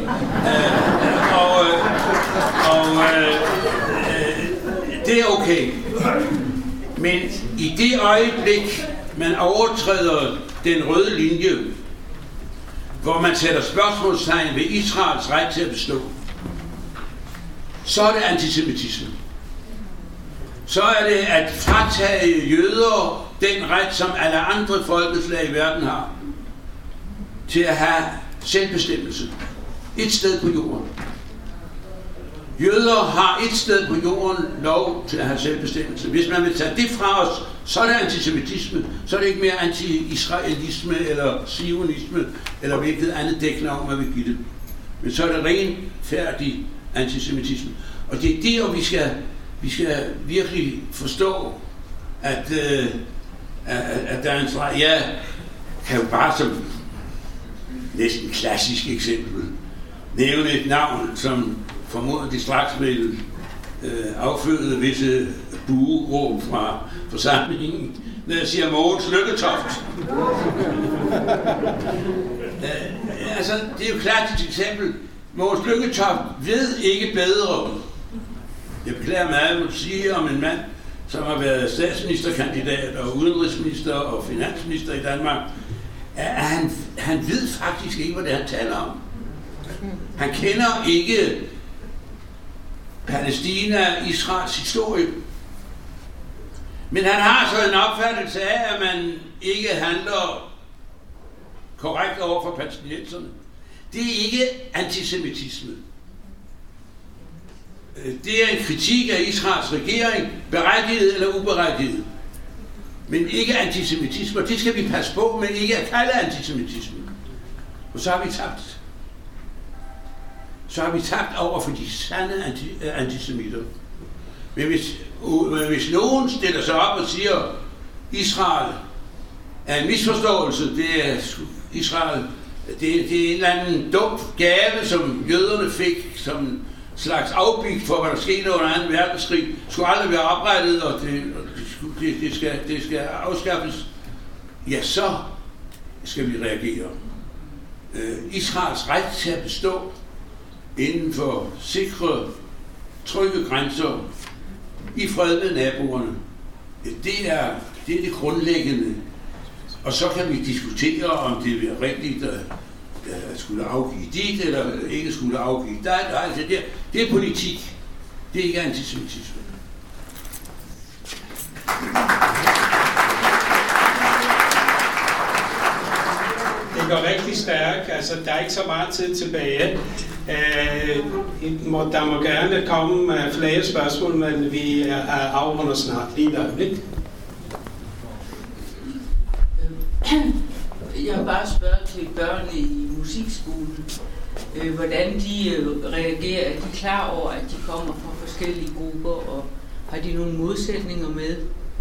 Det er okay. Men i det øjeblik, man overtræder den røde linje, hvor man sætter spørgsmålstegn ved Israels ret til at bestå, så er det antisemitisme. Så er det at fratage jøder den ret, som alle andre folkeslag i verden har, til at have selvbestemmelse. Et sted på jorden. Jøder har et sted på jorden lov til at have selvbestemmelse. Hvis man vil tage det fra os, så er det antisemitisme. Så er det ikke mere anti-israelisme eller zionisme, eller hvilket andet dæknavn man vil give det. Men så er det ren, færdig antisemitisme. Og det er der, vi skal Vi skal virkelig forstå, at der er en streg. Jeg kan jo bare som næsten klassisk eksempel nævne et navn, som formodentlig straks vil afføde visse bueråb fra forsamlingen, når jeg siger Mogens Lykketoft. Altså, det er jo klart et eksempel. Mogens Lykketoft ved ikke bedre. Jeg beklager meget, at sige om en mand, som har været statsministerkandidat og udenrigsminister og finansminister i Danmark, at han ved faktisk ikke, hvad det er, han taler om. Han kender ikke Palæstina, Israels historie. Men han har så en opfattelse af, at man ikke handler korrekt over for palæstinenserne. Det er ikke antisemitisme. Det er en kritik af Israels regering, berettiget eller uberettiget. Men ikke antisemitisme, og det skal vi passe på, men ikke at kalde antisemitisme. Og så har vi tabt. Så har vi tabt over for de sande antisemitter. Men hvis nogen stiller sig op og siger, Israel er en misforståelse, det er Israel, det er en eller anden dum gave, som jøderne fik som slags afbik for, hvad der skete under 2. verdenskrig, skulle aldrig være oprettet, og det skal afskaffes, ja, så skal vi reagere. Israels ret til at bestå inden for sikre, trygge grænser i fred med naboerne, det er det grundlæggende. Og så kan vi diskutere, om det er rigtigt at skulle afgive dit, eller ikke skulle afgive dig. Altså det er politik. Det er ikke antisemitisme. Det går rigtig stærkt. Altså, der er ikke så meget tid tilbage. Der må gerne komme flere spørgsmål, men vi afrunder snart lige der, ikke? Jeg har bare spørget til børnene i musikskolen, hvordan de reagerer. Er de klar over, at de kommer fra forskellige grupper, og har de nogle modsætninger med?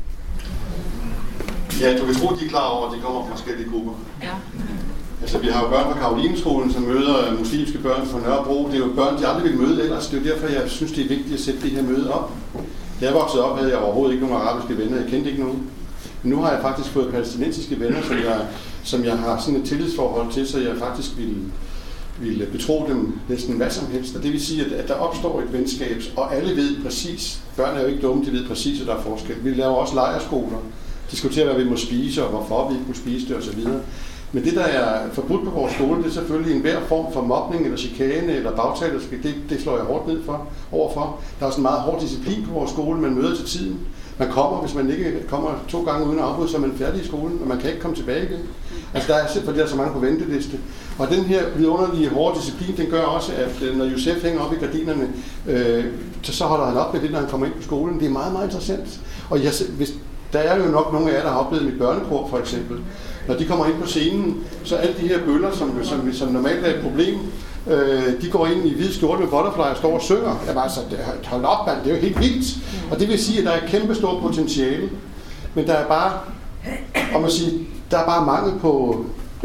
Ja, du kan tro, de er klar over, at de kommer fra forskellige grupper. Ja. Altså, vi har jo børn fra Karolineskolen, som møder muslimske børn fra Nørrebro. Det er jo børn, de aldrig vil møde ellers. Det er jo derfor, jeg synes, det er vigtigt at sætte det her møde op. Da jeg voksede op, havde jeg overhovedet ikke nogen arabiske venner. Jeg kendte ikke nogen. Men nu har jeg faktisk fået palæstinensiske venner, som jeg har sådan et tillidsforhold til, så jeg faktisk ville betro dem næsten hvad som helst. Og det vil sige, at der opstår et venskab, og alle ved præcis, børn er jo ikke dumme, de ved præcis, at der er forskel. Vi laver også lejrskoler, diskuterer, hvad vi må spise, og hvorfor vi ikke må spise det osv. Men det, der er forbudt på vores skole, det er selvfølgelig enhver form for mobning eller chikane eller bagtalerske. Det slår jeg hårdt ned overfor. Der er også en meget hård disciplin på vores skole. Man møder til tiden. Man kommer, hvis man ikke kommer 2 gange uden afbud, så er man færdig i skolen, og man kan ikke komme tilbage igen. Altså, der er simpelthen så mange på venteliste. Og den her vidunderlige hårde disciplin, den gør også, at når Josef hænger op i gardinerne, så holder han op med det, når han kommer ind på skolen. Det er meget, meget interessant. Og der er jo nok nogle af jer, der har oplevet mit børnekor, for eksempel. Når de kommer ind på scenen, så alle de her bøller, som normalt er et problem, de går ind i hvide skjorte med butterfly og står og synger. Jeg bare så, hold op, man, det er jo helt vildt. Og det vil sige, at der er et kæmpe stort potentiale. Men der er bare, der er bare mangel på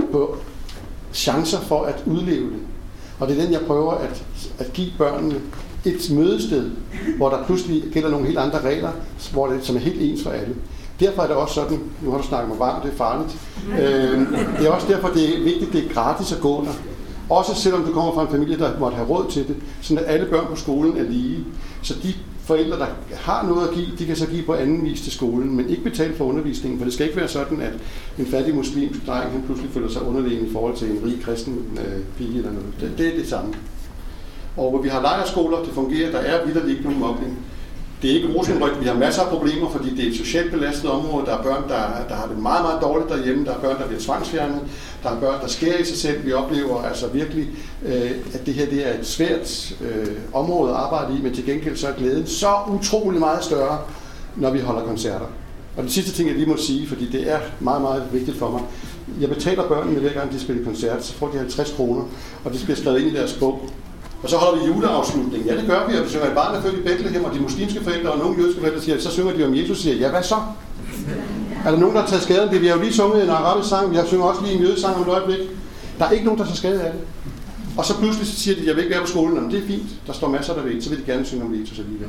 chancer for at udleve det. Og det er den, jeg prøver at give børnene et mødested, hvor der pludselig gælder nogle helt andre regler, som er helt ens for alle. Derfor er det også sådan, nu har du snakket mig varmt, det er farligt. Det er også derfor, det er vigtigt, det er gratis at gå der. Også selvom du kommer fra en familie, der måtte have råd til det, sådan at alle børn på skolen er lige. Så de forældre, der har noget at give, de kan så give på anden vis til skolen, men ikke betale for undervisningen, for det skal ikke være sådan, at en fattig muslimsk dreng, han pludselig føler sig underlegen i forhold til en rig kristen pige eller noget. Det er det samme. Og hvor vi har lejrskoler, det fungerer, der er vitterligt ikke nogen mobning. Det er ikke rosenrødt, vi har masser af problemer, fordi det er et socialt belastet område. Der er børn, der har det meget, meget dårligt derhjemme. Der er børn, der bliver tvangsfjernet. Der er børn, der skærer i sig selv. Vi oplever altså virkelig, at det her det er et svært område at arbejde i, men til gengæld så er glæden så utrolig meget større, når vi holder koncerter. Og den sidste ting, jeg lige må sige, fordi det er meget, meget vigtigt for mig. Jeg betaler børnene hver gang de spiller koncert, så får de 50 kroner, og det bliver skrevet ind i deres bog. Og så holder vi juleafslutning. Ja, det gør vi, og vi synger et barn er født i Bethlehem, og de muslimske forældre og nogle jødiske forældre siger, så synger de om Jesus, siger, ja, hvad så? Er der nogen, der har taget skade af det? Vi har jo lige sunget en arabisk sang, vi har sunget også lige en jødesang om et øjeblik. Der er ikke nogen, der tager skade af det. Og så pludselig så siger de, jeg vil ikke være på skolen. Jamen, det er fint, der står masser, der ved, så vil de gerne synge om Jesus alligevel.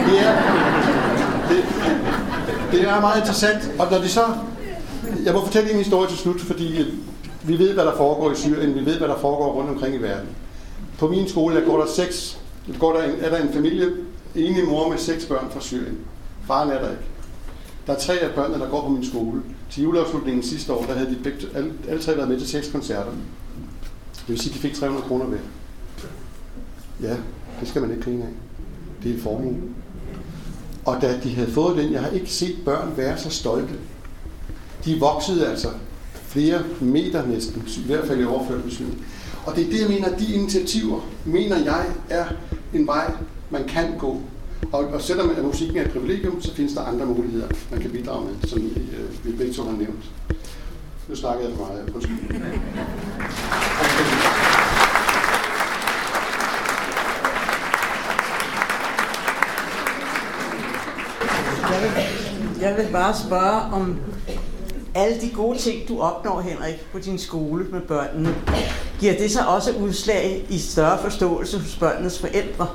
Det er meget interessant, og når de så... Jeg må fortælle en historie til slut, fordi vi ved, hvad der foregår i Syrien, vi ved, hvad der foregår rundt omkring i verden. På min skole er der en familie, enlig mor med 6 børn fra Syrien. Faren er der ikke. Der er 3 af børnene, der går på min skole. Til juleafslutningen sidste år, der havde de alle 3 været med til 6 koncerter. Det vil sige, at de fik 300 kroner hver. Ja, det skal man ikke grine af. Det er en formue. Og da de havde fået den, jeg har ikke set børn være så stolte. De voksede altså flere meter næsten, i hvert fald i overført betydning. Og det er det, jeg mener, de initiativer, mener jeg, er en vej, man kan gå. Og selvom musikken er et privilegium, så findes der andre muligheder, man kan bidrage med, som vi begge to har nævnt. Nu snakker jeg for meget. Undskyld. Jeg vil bare spørge om alle de gode ting, du opnår, Henrik, på din skole med børnene. Giver det så også udslag i større forståelse hos børnenes forældre?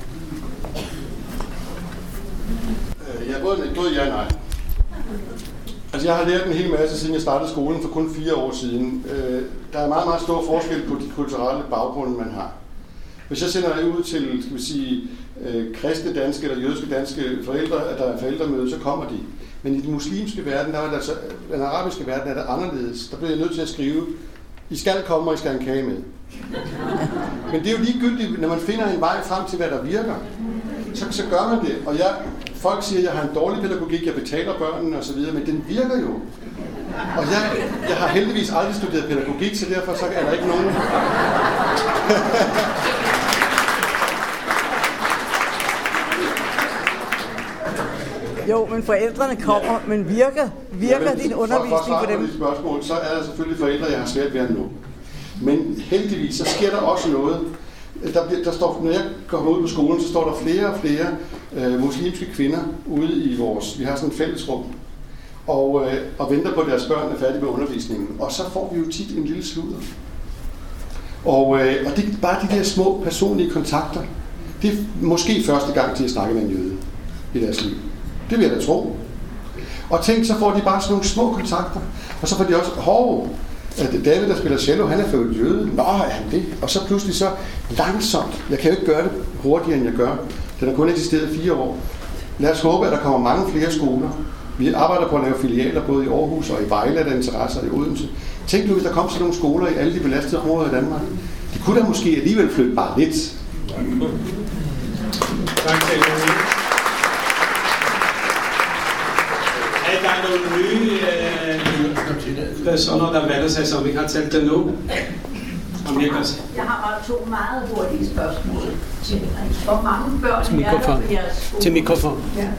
Ja, både ja og nej. Altså, jeg har lært en hel masse, siden jeg startede skolen for kun 4 år siden. Der er meget, meget stor forskel på de kulturelle baggrunde, man har. Hvis jeg sender ud til, skal vi sige, kristne danske eller jødiske danske forældre, at der er forældremøde, så kommer de. Men i den muslimske verden, den arabiske verden, er det anderledes. Der bliver jeg nødt til at skrive, I skal komme, og I skal have en kage med. Men det er jo ligegyldigt, når man finder en vej frem til, hvad der virker. Så gør man det. Og folk siger, at jeg har en dårlig pædagogik, jeg betaler børnene osv., men den virker jo. Og jeg har heldigvis aldrig studeret pædagogik, så derfor så er der ikke nogen... Jo, men forældrene kommer, men virker din undervisning på dem? Spørgsmål, så er der selvfølgelig forældre, jeg har svært ved at nå. Men heldigvis, så sker der også noget. Der står, når jeg kommer ud på skolen, så står der flere og flere muslimske kvinder ude i vi har sådan et fællesrum, og venter på, at deres børn er færdige med undervisningen. Og så får vi jo tit en lille sludder. Og det er bare de der små personlige kontakter. Det er måske første gang, de har snakket med en jøde i deres liv. Det vil jeg da tro. Og tænk, så får de bare sådan nogle små kontakter. Og så får de også, David, der spiller cello, han er født jøde. Nå, er han det? Og så pludselig så langsomt. Jeg kan jo ikke gøre det hurtigere, end jeg gør. Den har kun eksisteret 4 år. Lad os håbe, at der kommer mange flere skoler. Vi arbejder på at lave filialer både i Aarhus og i Vejle, der interesser i Odense. Tænk nu, hvis der kom sådan nogle skoler i alle de belastede områder i Danmark. De kunne da måske alligevel flytte bare lidt. Tak til jer. Er der nogle nye personer, der melder sig, som vi har talt det nu? Jeg har bare 2 meget hurtige spørgsmål. Hvor mange børn er der på jeres skole? Til mikrofon. Ja.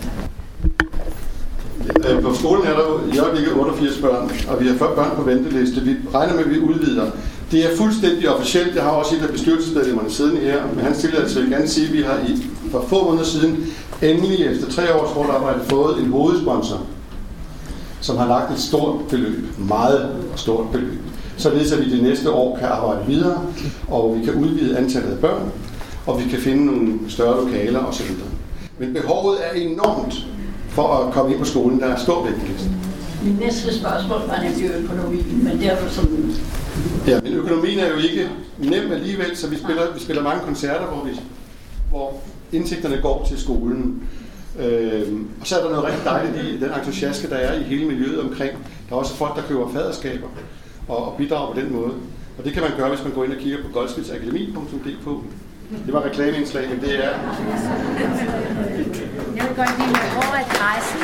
På skolen er der i øjeblikket 88 børn, og vi har 40 børn på venteliste. Vi regner med, at vi udvider. Det er fuldstændig officielt. Jeg har også et af bestyrelsesmedlemmerne siddende her, men han stiller altså gerne sige, at vi har for få måneder siden endelig efter 3 års hårdt arbejde fået en hovedsponsor, som har lagt et stort beløb, meget stort beløb, således at vi det næste år kan arbejde videre, og vi kan udvide antallet af børn, og vi kan finde nogle større lokaler osv. Men behovet er enormt for at komme ind på skolen, der er stor venteliste. Min næste spørgsmål var nemlig økonomien, men derfor sådan... Ja, men økonomien er jo ikke nem alligevel, så vi spiller mange koncerter, hvor indtægterne går til skolen. Og så er der noget rigtig dejligt i den entusiaske, der er i hele miljøet omkring. Der er også folk, der køber faderskaber og bidrager på den måde. Og det kan man gøre, hvis man går ind og kigger på goldsmithsakademi.dk. Det var reklameindslag, men det er... Jeg vil godt lide, hvor adressen.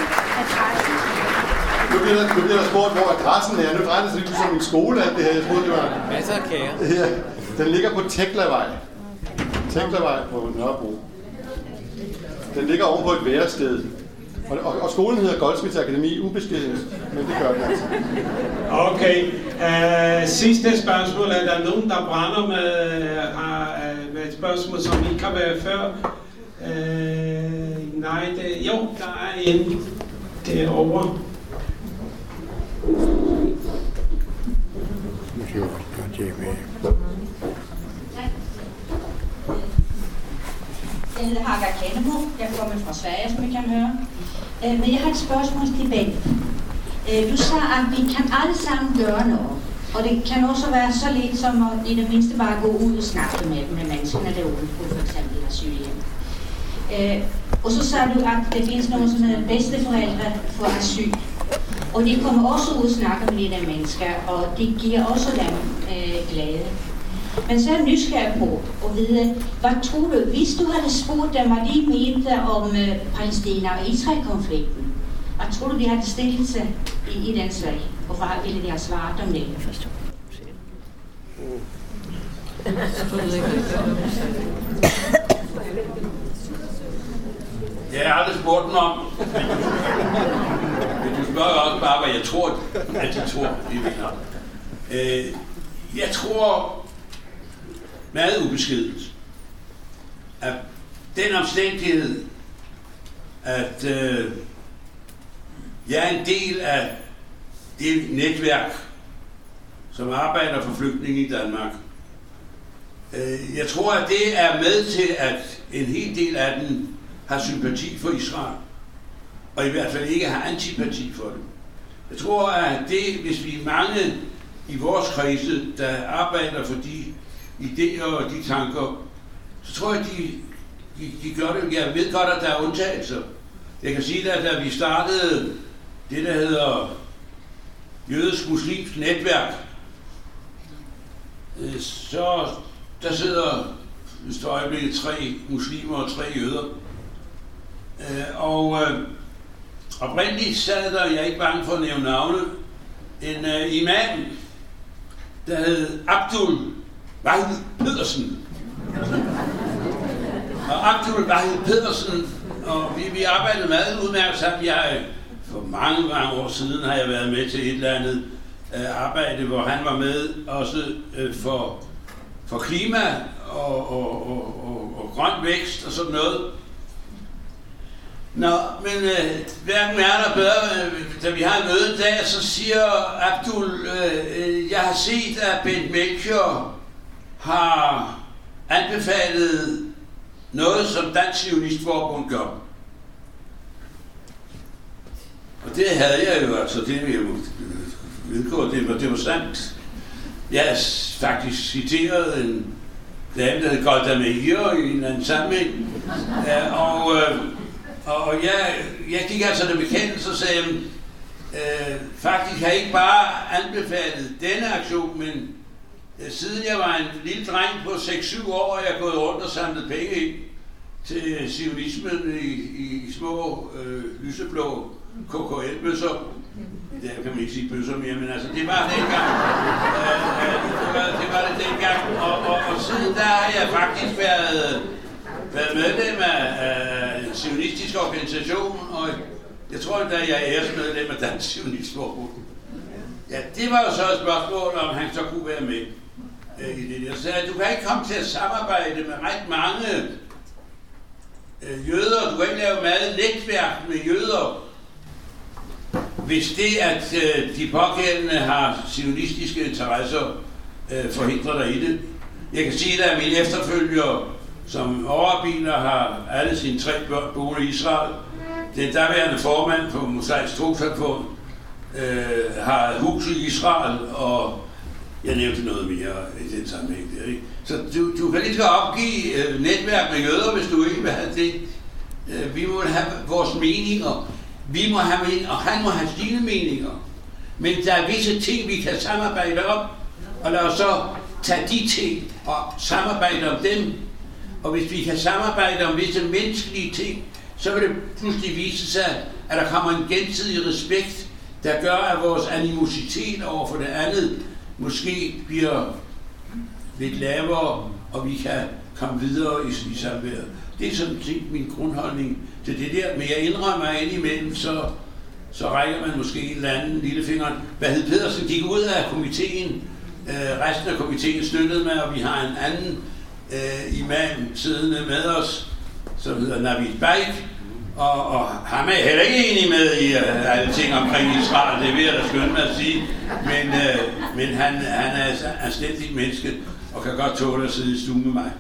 Nu bliver der spurgt, hvor adressen er. Nu drejer det sig lige som min skole, alt det her. Jeg troede, det var... Masser af kager. Ja, den ligger på Teklavej. Teklavej på Nørrebro. Den ligger oven på et værested. Og skolen hedder Goldsmiths Akademi, ubeskedent, men det gør det altså. Okay. Sidste spørgsmål. Er der nogen, der brænder med et spørgsmål, som ikke har været før? Nej, der er en derovre. Jeg hedder Haga Kennebo. Jeg kommer fra Sverige, som I kan høre. Men jeg har et spørgsmål til Bent. Du sagde, at vi kan alle sammen gøre noget. Og det kan også være så lidt som at i det mindste bare gå ud og snakke med menneskene derude, for eksempel i Syrien. Og så sagde du, at det findes nogle som hedder bedsteforældre for asyl. Og de kommer også ud og snakker med de der mennesker, og de giver også dem glæde. Men så er jeg nysgerrig på at vide, hvad tror du, hvis du havde spurgt dem, hvad de mente om Palæstina og Israel-konflikten, hvad tror du, de havde stillet sig i den sag, og hvad ville de have svaret om det? Jeg har aldrig spurgt dem om. Men du spørger også bare, hvad jeg tror, at de tror, de mener. Jeg tror meget ubeskedent, at den omstændighed, at jeg er en del af det netværk, som arbejder for flygtninge i Danmark. Jeg tror, at det er med til, at en hel del af den har sympati for Israel, og i hvert fald ikke har antipati for det. Jeg tror, at det, hvis vi er mange i vores kredse, der arbejder for de idéer og de tanker, så tror jeg, de gør det. Jeg ved godt, at der er undtagelser. Jeg kan sige, at da vi startede det, der hedder Jødisk Muslimsk Netværk, så der sidder i øjeblikket 3 muslimer og 3 jøder. Og oprindeligt sad der, jeg er ikke bange for at nævne navne, en imam, der hed Abdul Wahid Pedersen. Og Abdul Wahid Pedersen, og vi arbejdede meget udmærket sammen. For mange år siden har jeg været med til et eller andet arbejde, hvor han var med også for klima og grøn vækst og sådan noget. Nå, men hverken er der bedre, da vi har en møde i dag, så siger Abdul, jeg har set, at Bent Melchior har anbefalet noget, som Dansk Zionistforbund gør. Og det havde jeg jo, altså det vil jeg vedgå, det var sandt. Jeg har faktisk citeret en dame, der hed Golda Meir i en anden sammenhæng, og jeg gik altså der bekendelse og sagde, faktisk har jeg ikke bare anbefalet denne aktion, men siden jeg var en lille dreng på 6-7 år, er jeg gået rundt og samlet penge ind til zionismen i små lyseblå KKL-bøsser. Det kan man ikke sige bøsser mere, men altså det var dengang. Det var det dengang, og siden der har jeg faktisk været medlem af en zionistisk organisation, og jeg tror da jeg er æresmedlem af Dansk Zionistforbund. Ja, det var jo så et spørgsmål, om han så kunne være med i det der. Så du kan ikke komme til at samarbejde med ret mange jøder, du kan ikke lave meget netværk med jøder, hvis det, at de pågældende har zionistiske interesser, forhindrer dig i det. Jeg kan sige, at mine efterfølgere, som overbiler, har alle sine 3 børn boende i Israel. Den daværende formand på Mosaisk Trossamfund har hus i Israel, og jeg nævnte noget mere i den sammenhæng der, ikke? Så du kan lige så opgive netværk med jøder, hvis du ikke vil have det. Vi må have vores meninger. Vi må have meninger, og han må have sine meninger. Men der er visse ting, vi kan samarbejde om, og lad os så tage de ting og samarbejde om dem. Og hvis vi kan samarbejde om visse menneskelige ting, så vil det pludselig vise sig, at der kommer en gensidig respekt, der gør, at vores animositet over for det andet måske bliver lidt lavere, og vi kan komme videre i samværet. Det er sådan set min grundholdning til det der. Men jeg indrømmer indimellem, så rækker man måske en eller anden lillefingeren. Pedersen gik ud af komiteen. Resten af komiteen støttede mig, og vi har en anden imam siddende med os, som hedder Navid Baik. Og ham er heller ikke enig med i alle ting omkring Israel, det vil jeg da skynde mig at sige. Men han er altså et anstændigt menneske, og kan godt tåle at sidde i stue med mig.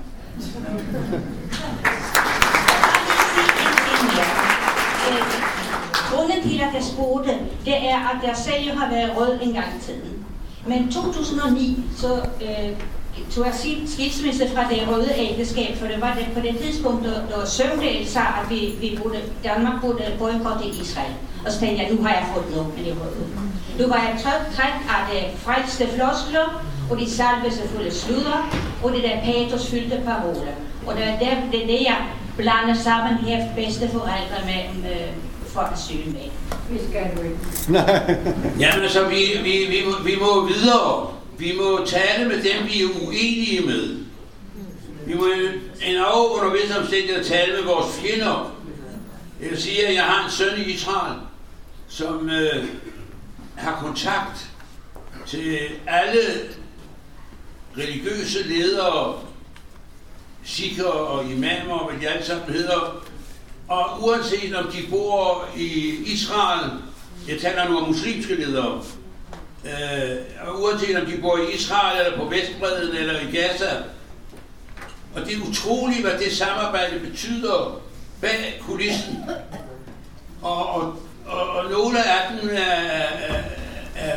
Grunden til, at jeg spurgte, det er, at jeg selv har været rød en gang i tiden. Men 2009, så tog jeg skilsmisse fra det røde ægteskab, for det var det på det tidspunkt, da Søvndal sagde, at Danmark burde boykotte Israel. Og så tænkte jeg, nu har jeg fået nok med det røde. Nu var jeg træt af det frelste floskler, og de salvelsefulde sludder, og det der patosfyldte paroler. Og det er det, jeg blander sammen her bedsteforældre med for asyl med. Vi skal jo ikke. Jamen altså, vi må videre. Vi må tale med dem, vi er uenige med. Vi må endnu under visse omstændigheder tale med vores fjender. Jeg vil sige, at jeg har en søn i Israel, som har kontakt til alle religiøse ledere, sikher og imamer, hvad de alle sammen hedder. Og uanset om de bor i Israel, jeg taler nu om muslimske ledere, og uanset om de bor i Israel eller på Vestbredden eller i Gaza. Og det er utroligt, hvad det samarbejde betyder bag kulissen. Og nogle af dem er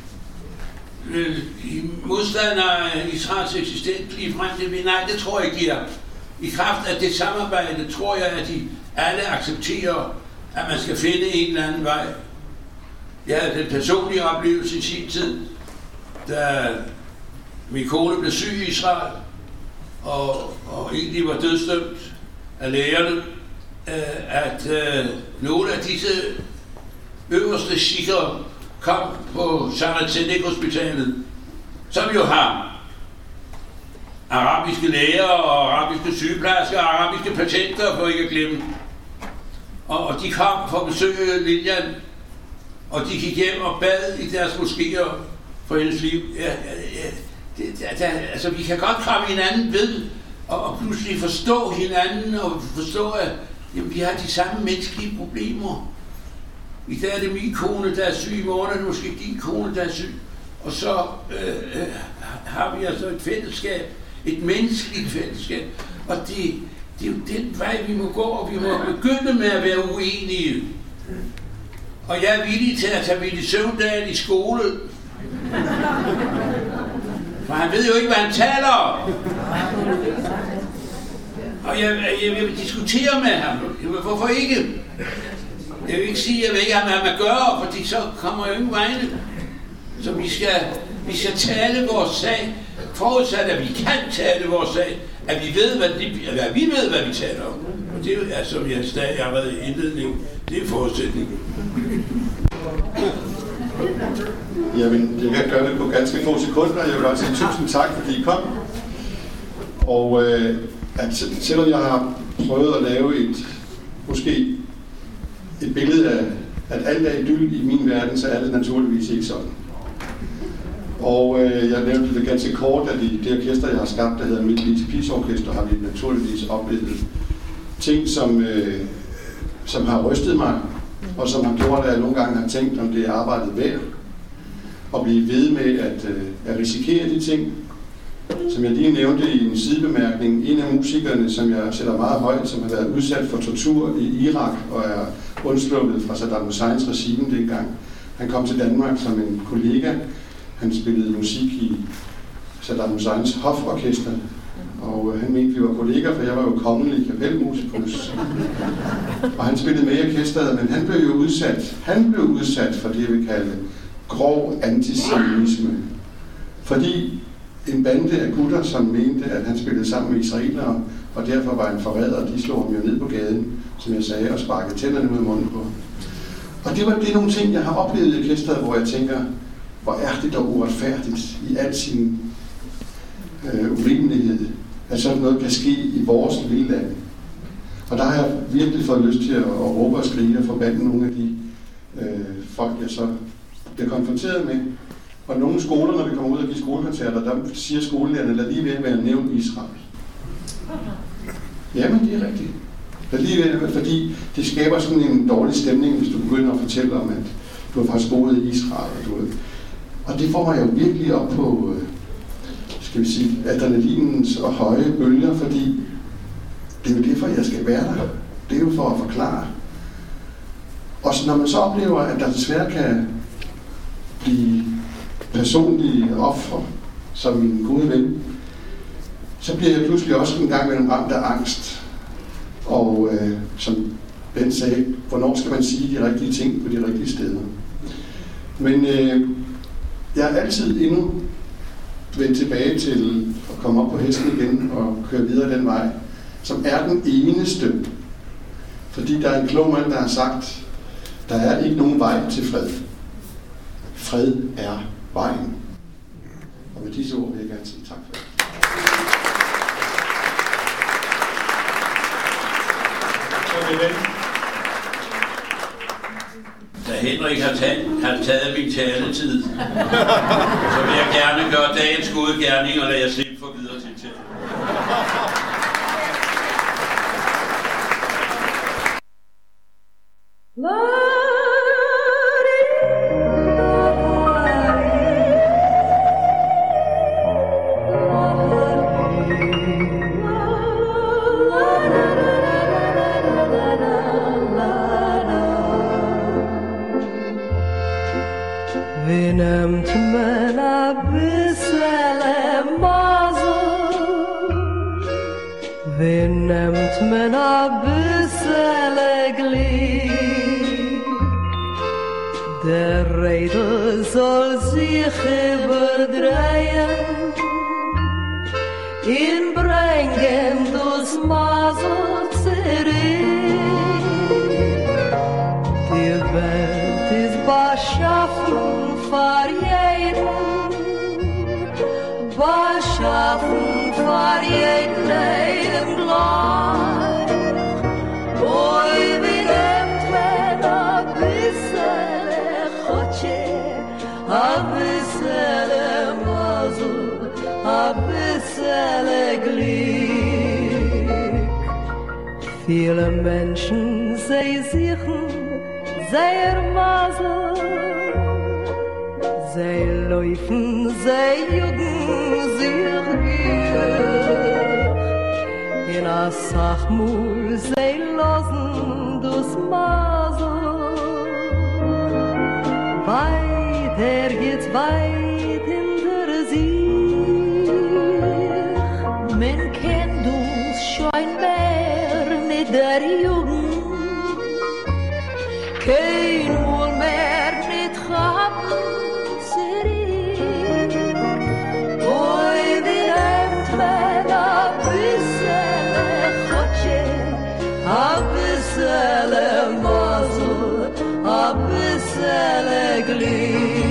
modstandere af Israels eksistens lige frem til. Nej, det tror jeg ikke, de er. I kraft af det samarbejde tror jeg, at de alle accepterer, at man skal finde en eller anden vej. Jeg havde den personlige oplevelse i sin tid, da min kone blev syg i Israel, og egentlig var dødsdømt af lægerne, at nogle af disse øverste sikre kom på Sarah Tzedek Hospitalet, som jo har arabiske læger og arabiske sygeplejersker og arabiske patienter, for ikke at glemme. Og de kom for at besøge Lilian, og de gik hjem og bad i deres moskéer for hendes liv. Altså, vi kan godt komme hinanden ved, og pludselig forstå hinanden, og forstå, at jamen, vi har de samme menneskelige problemer. I dag er det min kone, der er syg, i morgen er det måske din kone, der er syg. Og så har vi altså et fællesskab, et menneskeligt fællesskab. Og det er jo den vej, vi må gå, og vi må begynde med at være uenige. Og jeg er villig til at tage Willy Søvndal i skole. For han ved jo ikke, hvad han taler om. Og jeg vil diskutere med ham. Hvorfor ikke? Jeg vil ikke sige, at jeg vil ikke have med ham at gøre, fordi så kommer jeg jo ingen vegne. Så vi skal tale vores sag, forudsat at vi kan tale vores sag, at vi ved, hvad vi taler om. Og det er, som jeg stadig har været i indledning, det er forudsætningen. Jamen, jeg kan gøre det på ganske få sekunder. Jeg vil også sige tusind tak, fordi I kom. Og selvom jeg har prøvet at lave måske et billede af, at alt er idyll i min verden, så er det naturligvis ikke sådan. Og jeg nævnte det ganske kort, at i det orkester, jeg har skabt, der hedder Middle East Peace Orchestra, har vi naturligvis oplevet ting, som har rystet mig, og som har gjort, at jeg nogle gange har tænkt, om det er arbejdet værd, at blive ved med at risikere de ting. Som jeg lige nævnte i en sidebemærkning, en af musikerne, som jeg sætter meget højt, som har været udsat for tortur i Irak og er undsluppet fra Saddam Husseins regime dengang. Han kom til Danmark som en kollega. Han spillede musik i Saddam Husseins hoforkester, og han mente, vi var kolleger, for jeg var jo kongelig kapelmusikus. Og han spillede med i orkestret, men han blev jo udsat for det, jeg vil kalde grov antisemitisme. Fordi en bande af gutter, som mente, at han spillede sammen med israelere, og derfor var en forræder, de slog ham jo ned på gaden, som jeg sagde, og sparkede tænderne ud af munden på. Og det er nogle ting, jeg har oplevet i orkestret, hvor jeg tænker, hvor er det dog uretfærdigt i al sin urimelighed, at sådan noget kan ske i vores lille land. Og der har jeg virkelig fået lyst til at råbe og skrige og forbande nogle af de folk, jeg så bliver konfronteret med. Og nogle skoler, når vi kommer ud og giver skolekoncerter, der siger skolelærerne, lad lige være med at nævne Israel. Jamen, det er rigtigt. Lad lige være med, fordi det skaber sådan en dårlig stemning, hvis du begynder at fortælle om, at du har faktisk boet i Israel. Og det får mig jo virkelig op på, skal vi sige, adrenalinens og høje bølger, fordi det er jo derfor, jeg skal være der. Det er jo for at forklare. Og så når man så oplever, at der desværre kan blive personlige ofre, som min gode ven, så bliver jeg pludselig også en gang mellem ramt af angst. Og som Ben sagde, hvornår skal man sige de rigtige ting på de rigtige steder. Men jeg er altid endnu vendt tilbage til at komme op på hesten igen og køre videre den vej, som er den eneste. Fordi der er en klog mand, der har sagt, der er ikke nogen vej til fred. Fred er vejen. Og med disse ord vil jeg gerne sige tak for det. Da Henrik har taget min taletid, så vil jeg gerne gøre dagens gode gerning og lade jer slippe for videre til tale. Viele Menschen, sie sichern sehr Masel, sie laufen, sie jucken sich durch. In a Sachmul, sie losen das Masel. Weiter geht's weit hinter sich, man kennt uns schon mehr mit der Jugend. Kein Wohl mehr nicht haben zurück. Oi, wie nehmt man a bisschen Chotsche, a bisschen Masel, a bisschen Glück.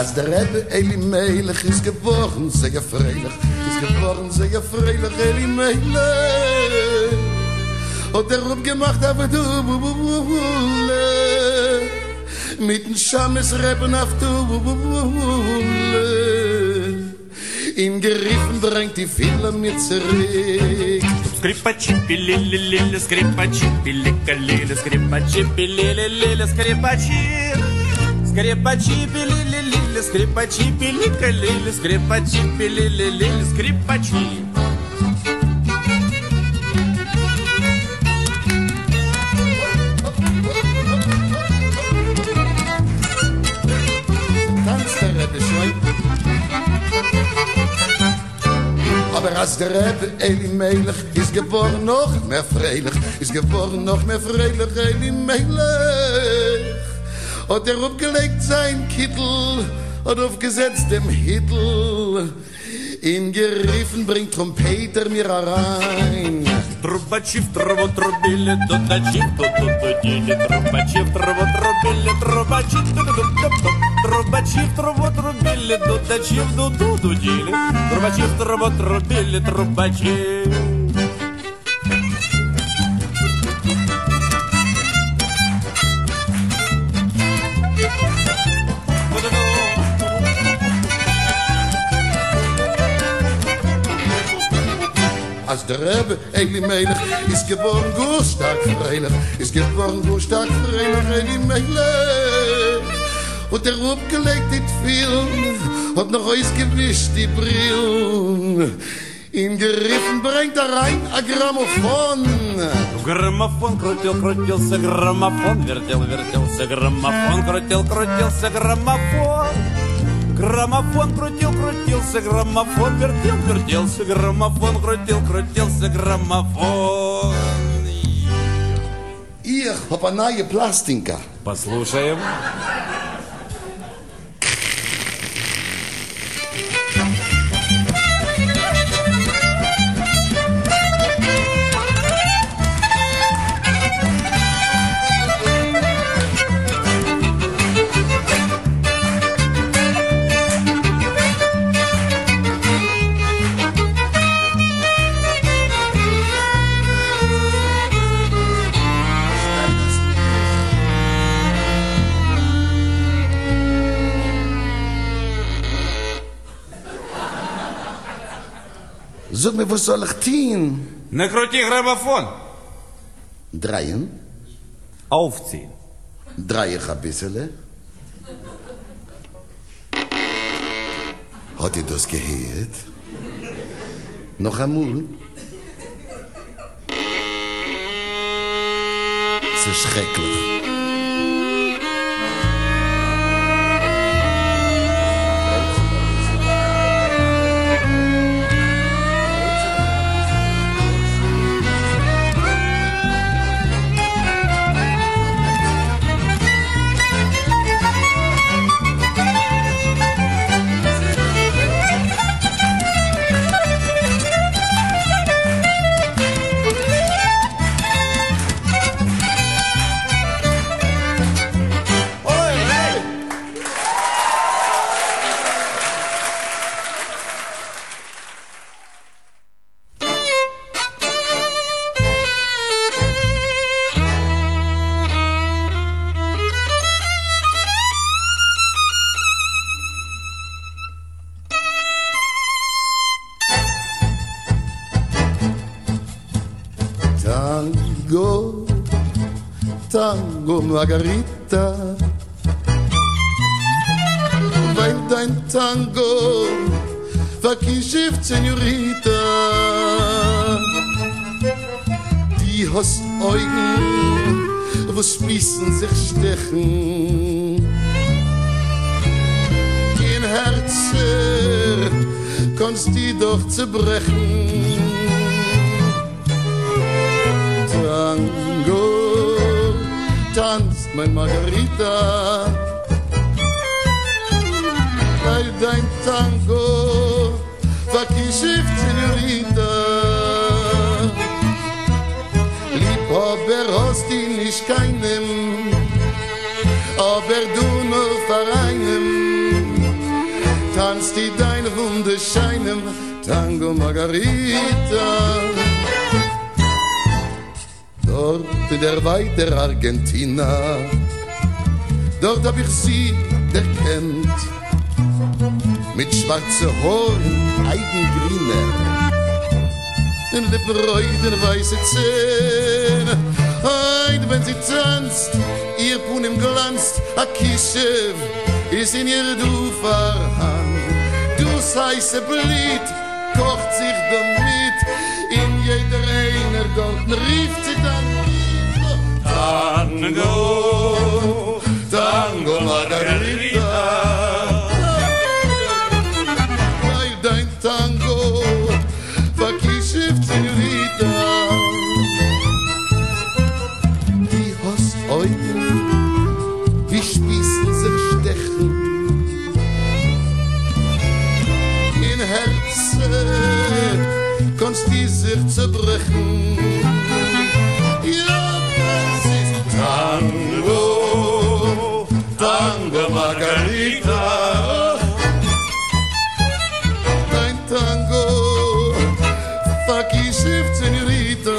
Als der Rebbe Eli Melech ist geboren, sehr freilich, Eli Melech. Und der Rub gemacht, aber du, mit dem Schames Reben auf du, in Geriffen bringt die Fehler mir zurück. Скрипачи, пили-ли-ли-ли, скрипачи, пили-ка-ли-ли, скрипачи, пили-ли-ли-ли, скрипачи. Скрипачи, пили-ли-ли-ли, скрипачи, пили-ка-ли-ли, скрипачи, пили-ли-ли-ли, скрипачи. Tanz der Rebbe schon. Aber als der Rebbe Eli Melech ist geboren noch mehr freilich, Eli Melech. Hat aufgelegt sein Kittel, hat aufgesetzt dem Hittel, ihm geriefen, bringt Trompeter mir herein. Трубачи трубили, дудачи дудудудили, трубачи трубили, трубачи дудудудудили, трубачи трубили, дудачи дудудудили, трубачи трубили, трубачи. Als der Rebbe Eli Melech ist geboren gut stark freilich, Eli Melech. Und der Rub gelegt dit viel, hat noch ausgewischt die Brillen. In Geriffen bringt rein a Grammophon. Граммофон крутился, граммофон вертелся, граммофон крутился, граммофон. Граммофон крутился, граммофон вертелся, граммофон крутился, граммофон. Ich hab eine neue Plastinka. Послушаем. Sag mir, was soll ich tun? Накрути граммофон. Drehen. Aufziehen. Dreh ich ein bisschen. Hat ihr das gehört? Noch einmal. Es ist schrecklich. Tango, Margarita, weil dein Tango verkischt, Senorita. Die hast Augen, wo Spießen sich stechen, in Herzen kannst die doch zerbrechen. Tango, tanzt mein Margarita, weil dein Tango verkischt, Senorita. Liebhaber hast du nicht keinem, aber du nur für einen. tanzt die deine wunderscheinem Tango Margarita. Dort in der weiter Argentina, dort hab ich sie erkennt, mit schwarzen Haaren, Eigengrüne, den Lippen weiße Zähne. Heut, wenn sie tanzt, ihr Pun im Glanz, a Kishev ist in ihr Dufarhand. Dus heiße Blit kocht sich damit, in jeder einer Golden rief sie dann Tango, Tango Margarita. Weil dein Tango verkischt, Senorita. Die hast Augen, wie Spießen sich stechen in Herzen, kannst die sich zerbrechen. Ja, das ist Tango, Tango Margarita. Dein Tango, verkischt, Senorita.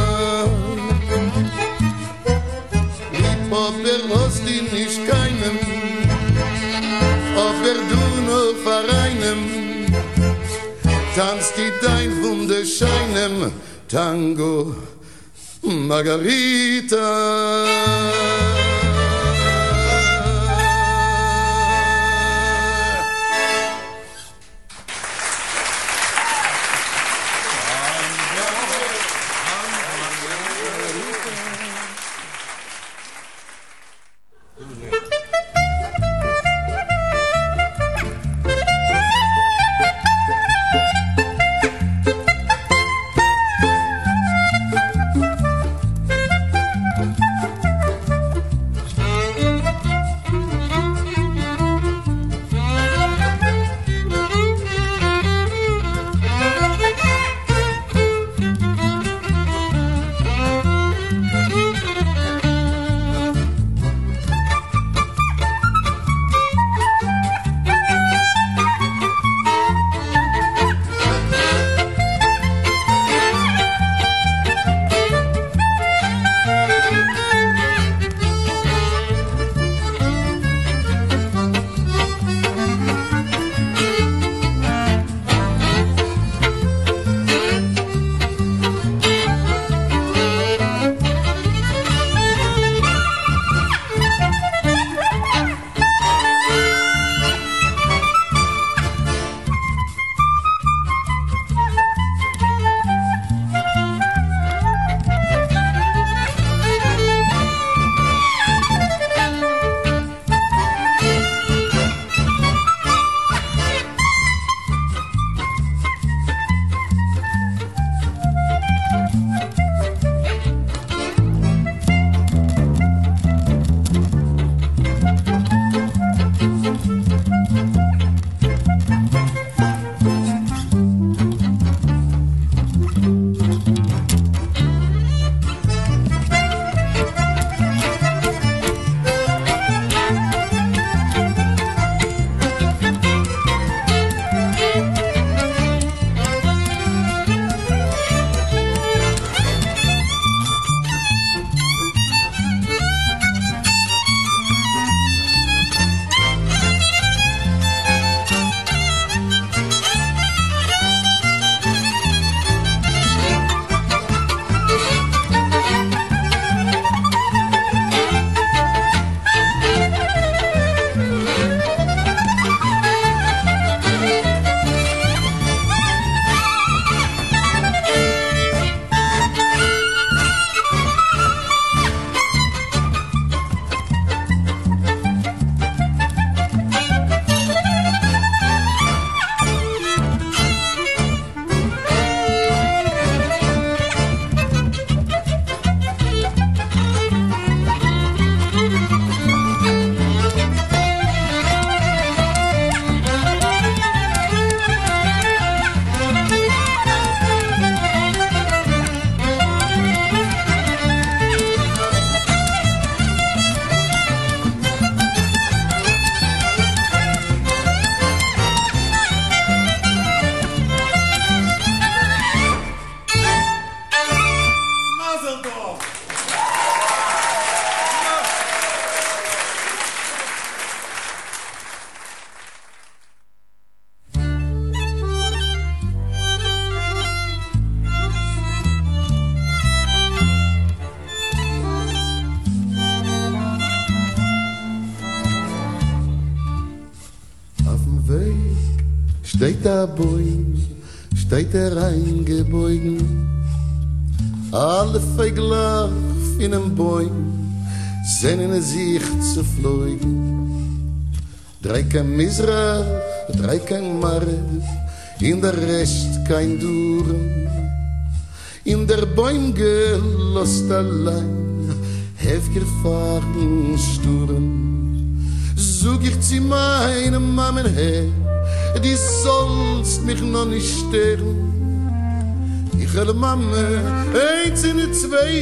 Aber hast ihn nicht keinem, aber du nur vereinem, tanzt die dein wunderscheinem Tango Margarita. steht der Bäum, steht reingebogen. Alle Vögel in dem Bäum sehnen sich zu fliegen. Drei kein Misra, drei kein Mare, in der Rest kein Duren. In der Bäum gelost allein, heftig fahren Sturen. Sog ich zu meiner Mammen her, die sollst mich noch nicht stören. Ich will Mama, eins in zwei,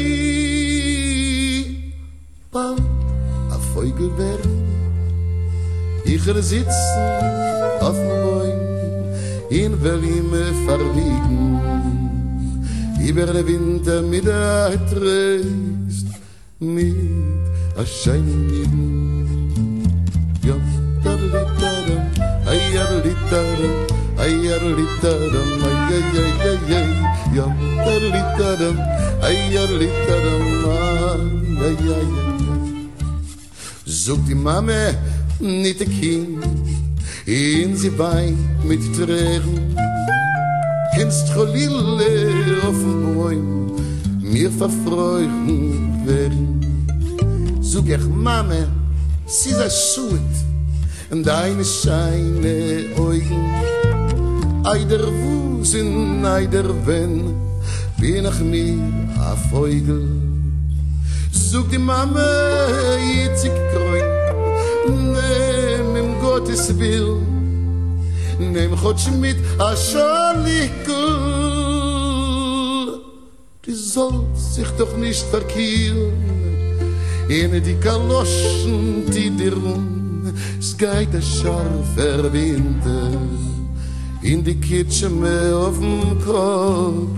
bald a Vögel werden. Ich will sitzen auf dem Bäum, in Berlin verwiegen. Über den Winter mit der Tröst, mit a scheinen Lieben. Ja, da da da da, ay da da da, ay da da da, ay ay ay ay, ja, da da da, ay da da, ay ay ay. Sucht die Mama nicht der Kind, in sie weint mit Tränen. Kennst du Lille auf dem Bäum, mir verfreuen werden. Sog ich Mama, sie sei schuld, und deine scheine Augen. Eider Wusen, eider Wenn, bin ich mir a Vögel. Sog die Mama, jetzt ich kreun, nehm im Gottes Will, nehm Gott mit a Schalikul. Du sollst sich doch nicht verkehren in die Kaloschen, die dir es geht a scharfer Winter in die Kitscheme auf dem Kopf,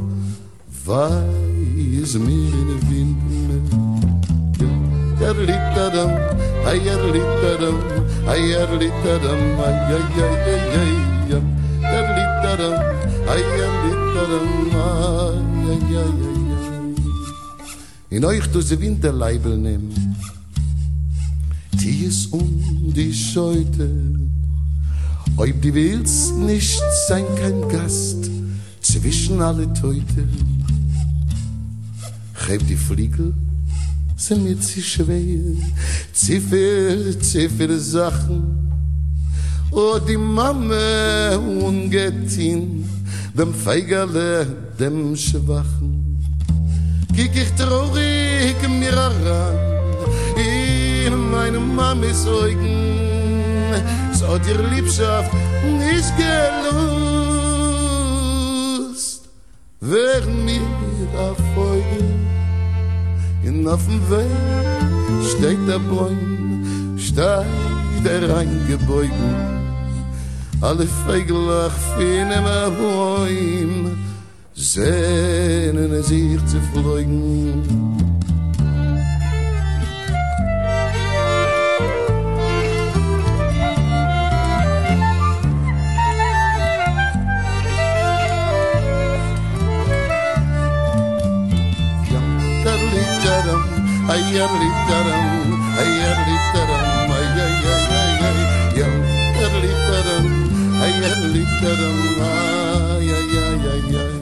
weiß mir in den Wind. Yarlitadam, ayarlitadam, ayarlitadam, ayayayayay. Yarlitadam, ayarlitadam, ayayayay. In euch du sie Winterleibel nehm, die es die Scheute. Ob die willst nicht sein kein Gast zwischen alle Teute. Heb die Fliegel sind mir zu schwer, zu viele Sachen. Oh, die Mama ungetin, dem Feigerle, dem Schwachen. Kiek ich traurig mir heran, in meine Mames Augen, so dir Liebschaft nicht gelust, wären mir erfolgen. In auf'm Weg steht der Bäum, steht reingebogen. Alle Vögel finden am Bäum, sehnen sich zu fliegen. Ayarlitaram, ayarlitaram, ayayayayay. Ayarlitaram, ayarlitaram, ayayayayay.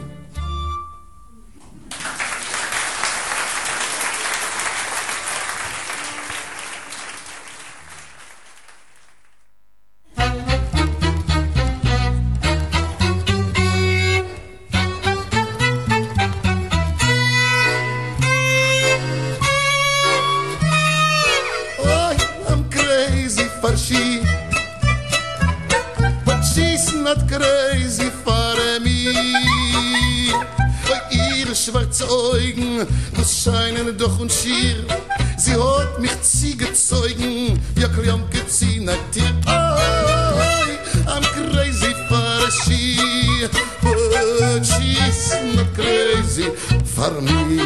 But she's not crazy for me. Bei ihre schwarzen Augen, das scheinen doch und schier. Sie hat mich ziegezeugen, wie ein Klamke ziehen ein Tier. Oh, I'm crazy for she, but she's not crazy for me.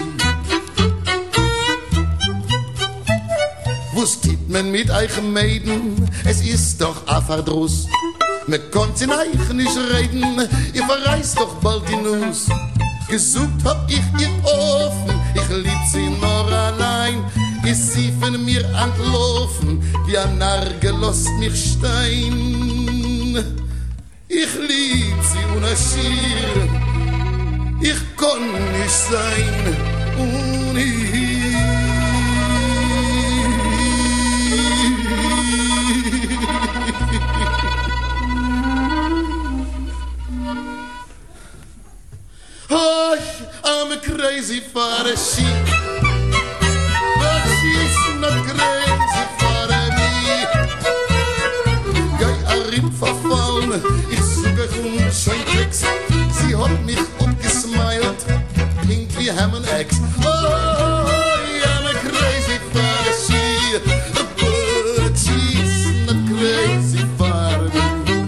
Was tut man mit euch Mäden? Es ist doch ein Verdruss. Man konnt in euch nicht reden, ihr verreist doch bald die Nuss. Gesucht hab ich ihr offen, ich lieb sie nur allein. Ist sie von mir entlaufen, wie ein Narr gelost mich Stein. Ich lieb sie und Schier. Ich kann nicht sein ohne Oh, I'm crazy for a sheep, but she's not crazy for me. Gei Arim verfallen, ich suche schon Tricks. Sie hat mich abgesmiled, klingt wie Ham and Eggs. Oh, I'm crazy for a sheep, but she's not crazy for me.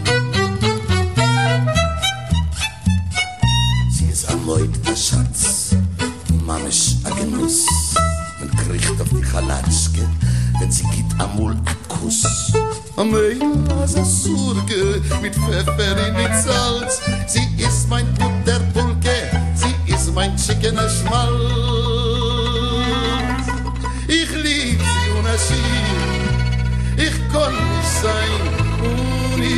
Leut a Schatz, Mamisch a Genuss. Man kriegt auf die Chalatschke, wenn sie geht amul a Kuss. Am Eis a Surge, mit Pfeffer in mit Salz. Sie ist mein Butterpulke, sie ist mein Chicken a Schmalz. Ich lieb sie und a Schier, ich kann nicht sein ohne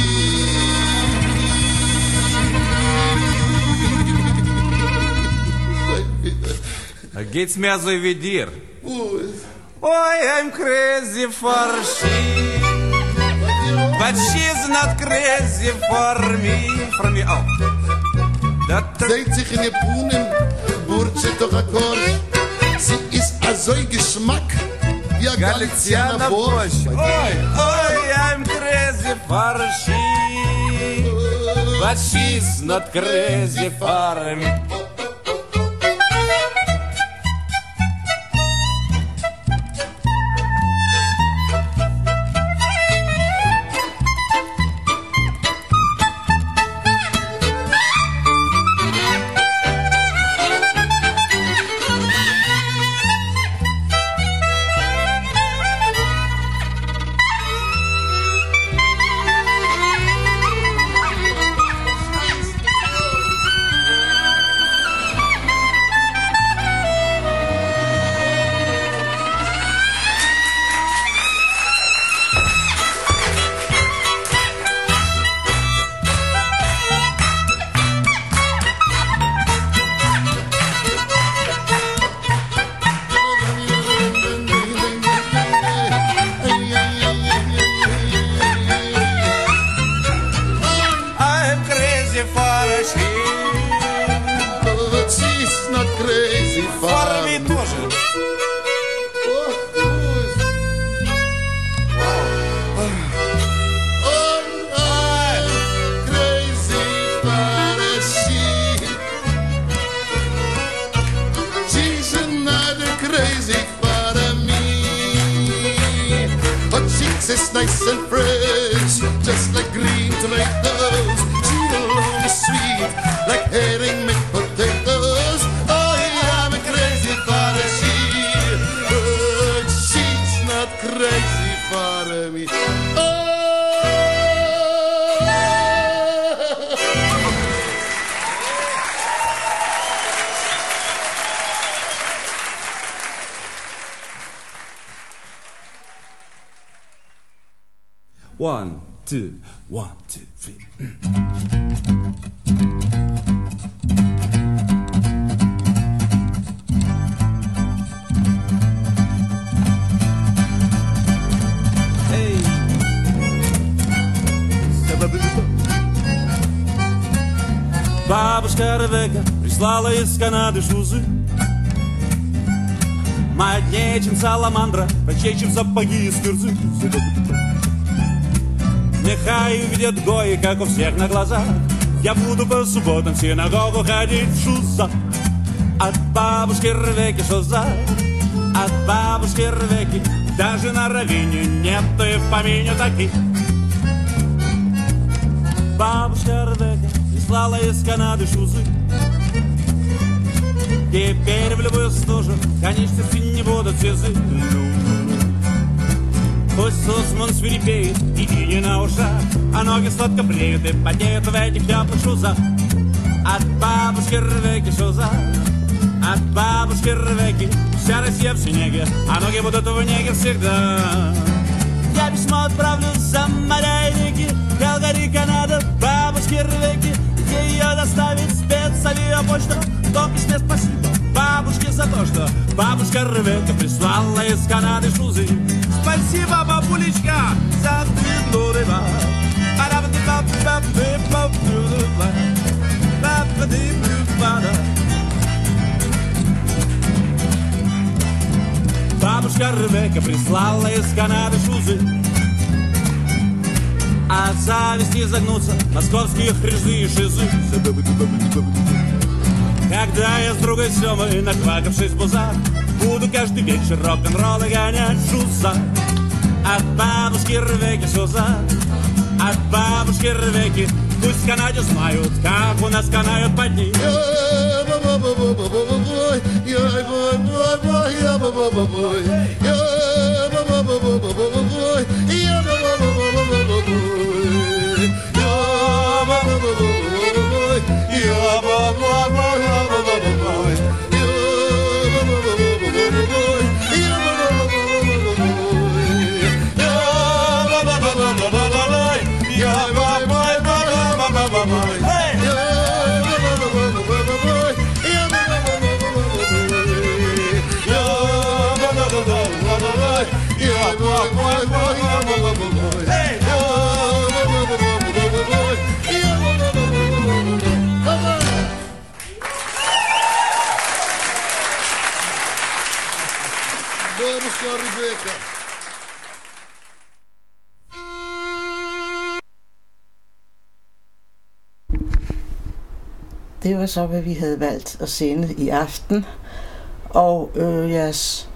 Geht's mir so wie dir? Oh, I'm crazy for she, but she's not crazy for me. For me auch. Seht sich in ihr Puhnen, Burtsche doch a Korsch. Sie ist a so Geschmack, wie a Galizianer Borsch. Oh, I'm crazy for she, but she's not crazy for me. It's nice and fresh, just like green tomatoes. She's alone sweet, like herring with potatoes. Oh, yeah, I'm crazy for a she, but she's not crazy for me. Oh. One, two, 1, 2, 3. Hey. Бабушка Ревека прислала из Канады шузы, моднее, чем саламандра, почей, чем сапоги из кирзы. Нехай увидят гои, как у всех на глазах. Я буду по субботам в синагогу ходить в шузах. От бабушки Ревеки шуза, от бабушки Ревеки даже на равине нету и в помине таких. Бабушка Ревека прислала из Канады шузы. Теперь в любую стужу конечности не будут связы. Пусть Сусман свирепеет и не на ушах, а ноги сладко бреют и потеют в этих теплых шузах. От бабушки Ревеки шуза, от бабушки Ревеки вся Россия в снеге, а ноги будут в неге всегда. Я письмо отправлю за моря и реки, Калгари, Канада, почта, топишь спасибо. Бабушке за то, что бабушка Ревека прислала из Канады шузы. Спасибо, бабулечка, за дыдурыва. Бабушка Ревека прислала из Канады шузы. От зависти загнутся московские хрызы и шизы. Когда я с другой Семой, наквакавшись в бузах, буду каждый вечер рок-н-ролла гонять шуза. От бабушки Ревеки шуза, от бабушки Ревеки. Пусть в Канаде знают, как у нас канают под ней. Det var så, hvad vi havde valgt at sende i aften. Og jeres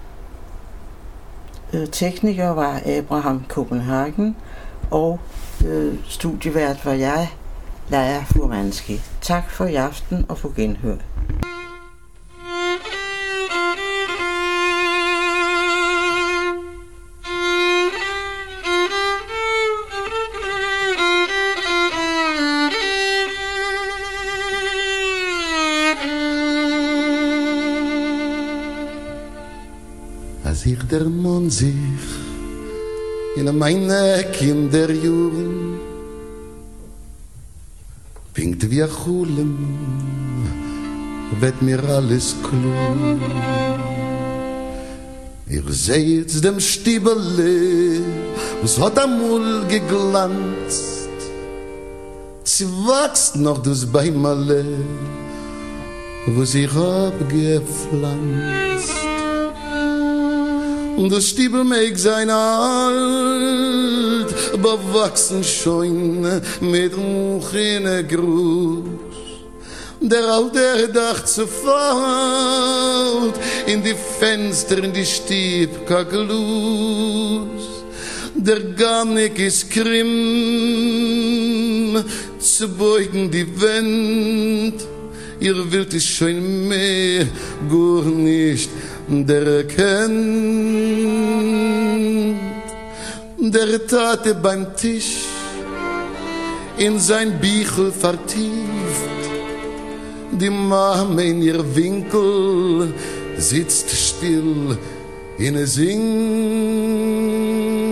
tekniker var Abraham Copenhagen, og studievært var jeg, Leia Furmanski. Tak for i aften og på genhør. Als ich der Mond sich in meine Kinderjuren winkt wie Chulem, wird mir alles klar. Ich seh jetzt dem Stiebele, was hat amul geglanzt. Sie wächst noch das Beimale, was ich hab gepflanzt. Und das Stiebel mag sein alt, bewachsen schon mit Ruchene Gruß. Der Alte dacht sofort in die Fenster, in die Stiebkagelus. Der Garnik ist grimm, zu beugen die Wend. Ihr wollt es schon mehr, gar nicht der erkennt. Der Tate beim Tisch in sein Bichel vertieft. Die Mama in ihr Winkel sitzt still in singt.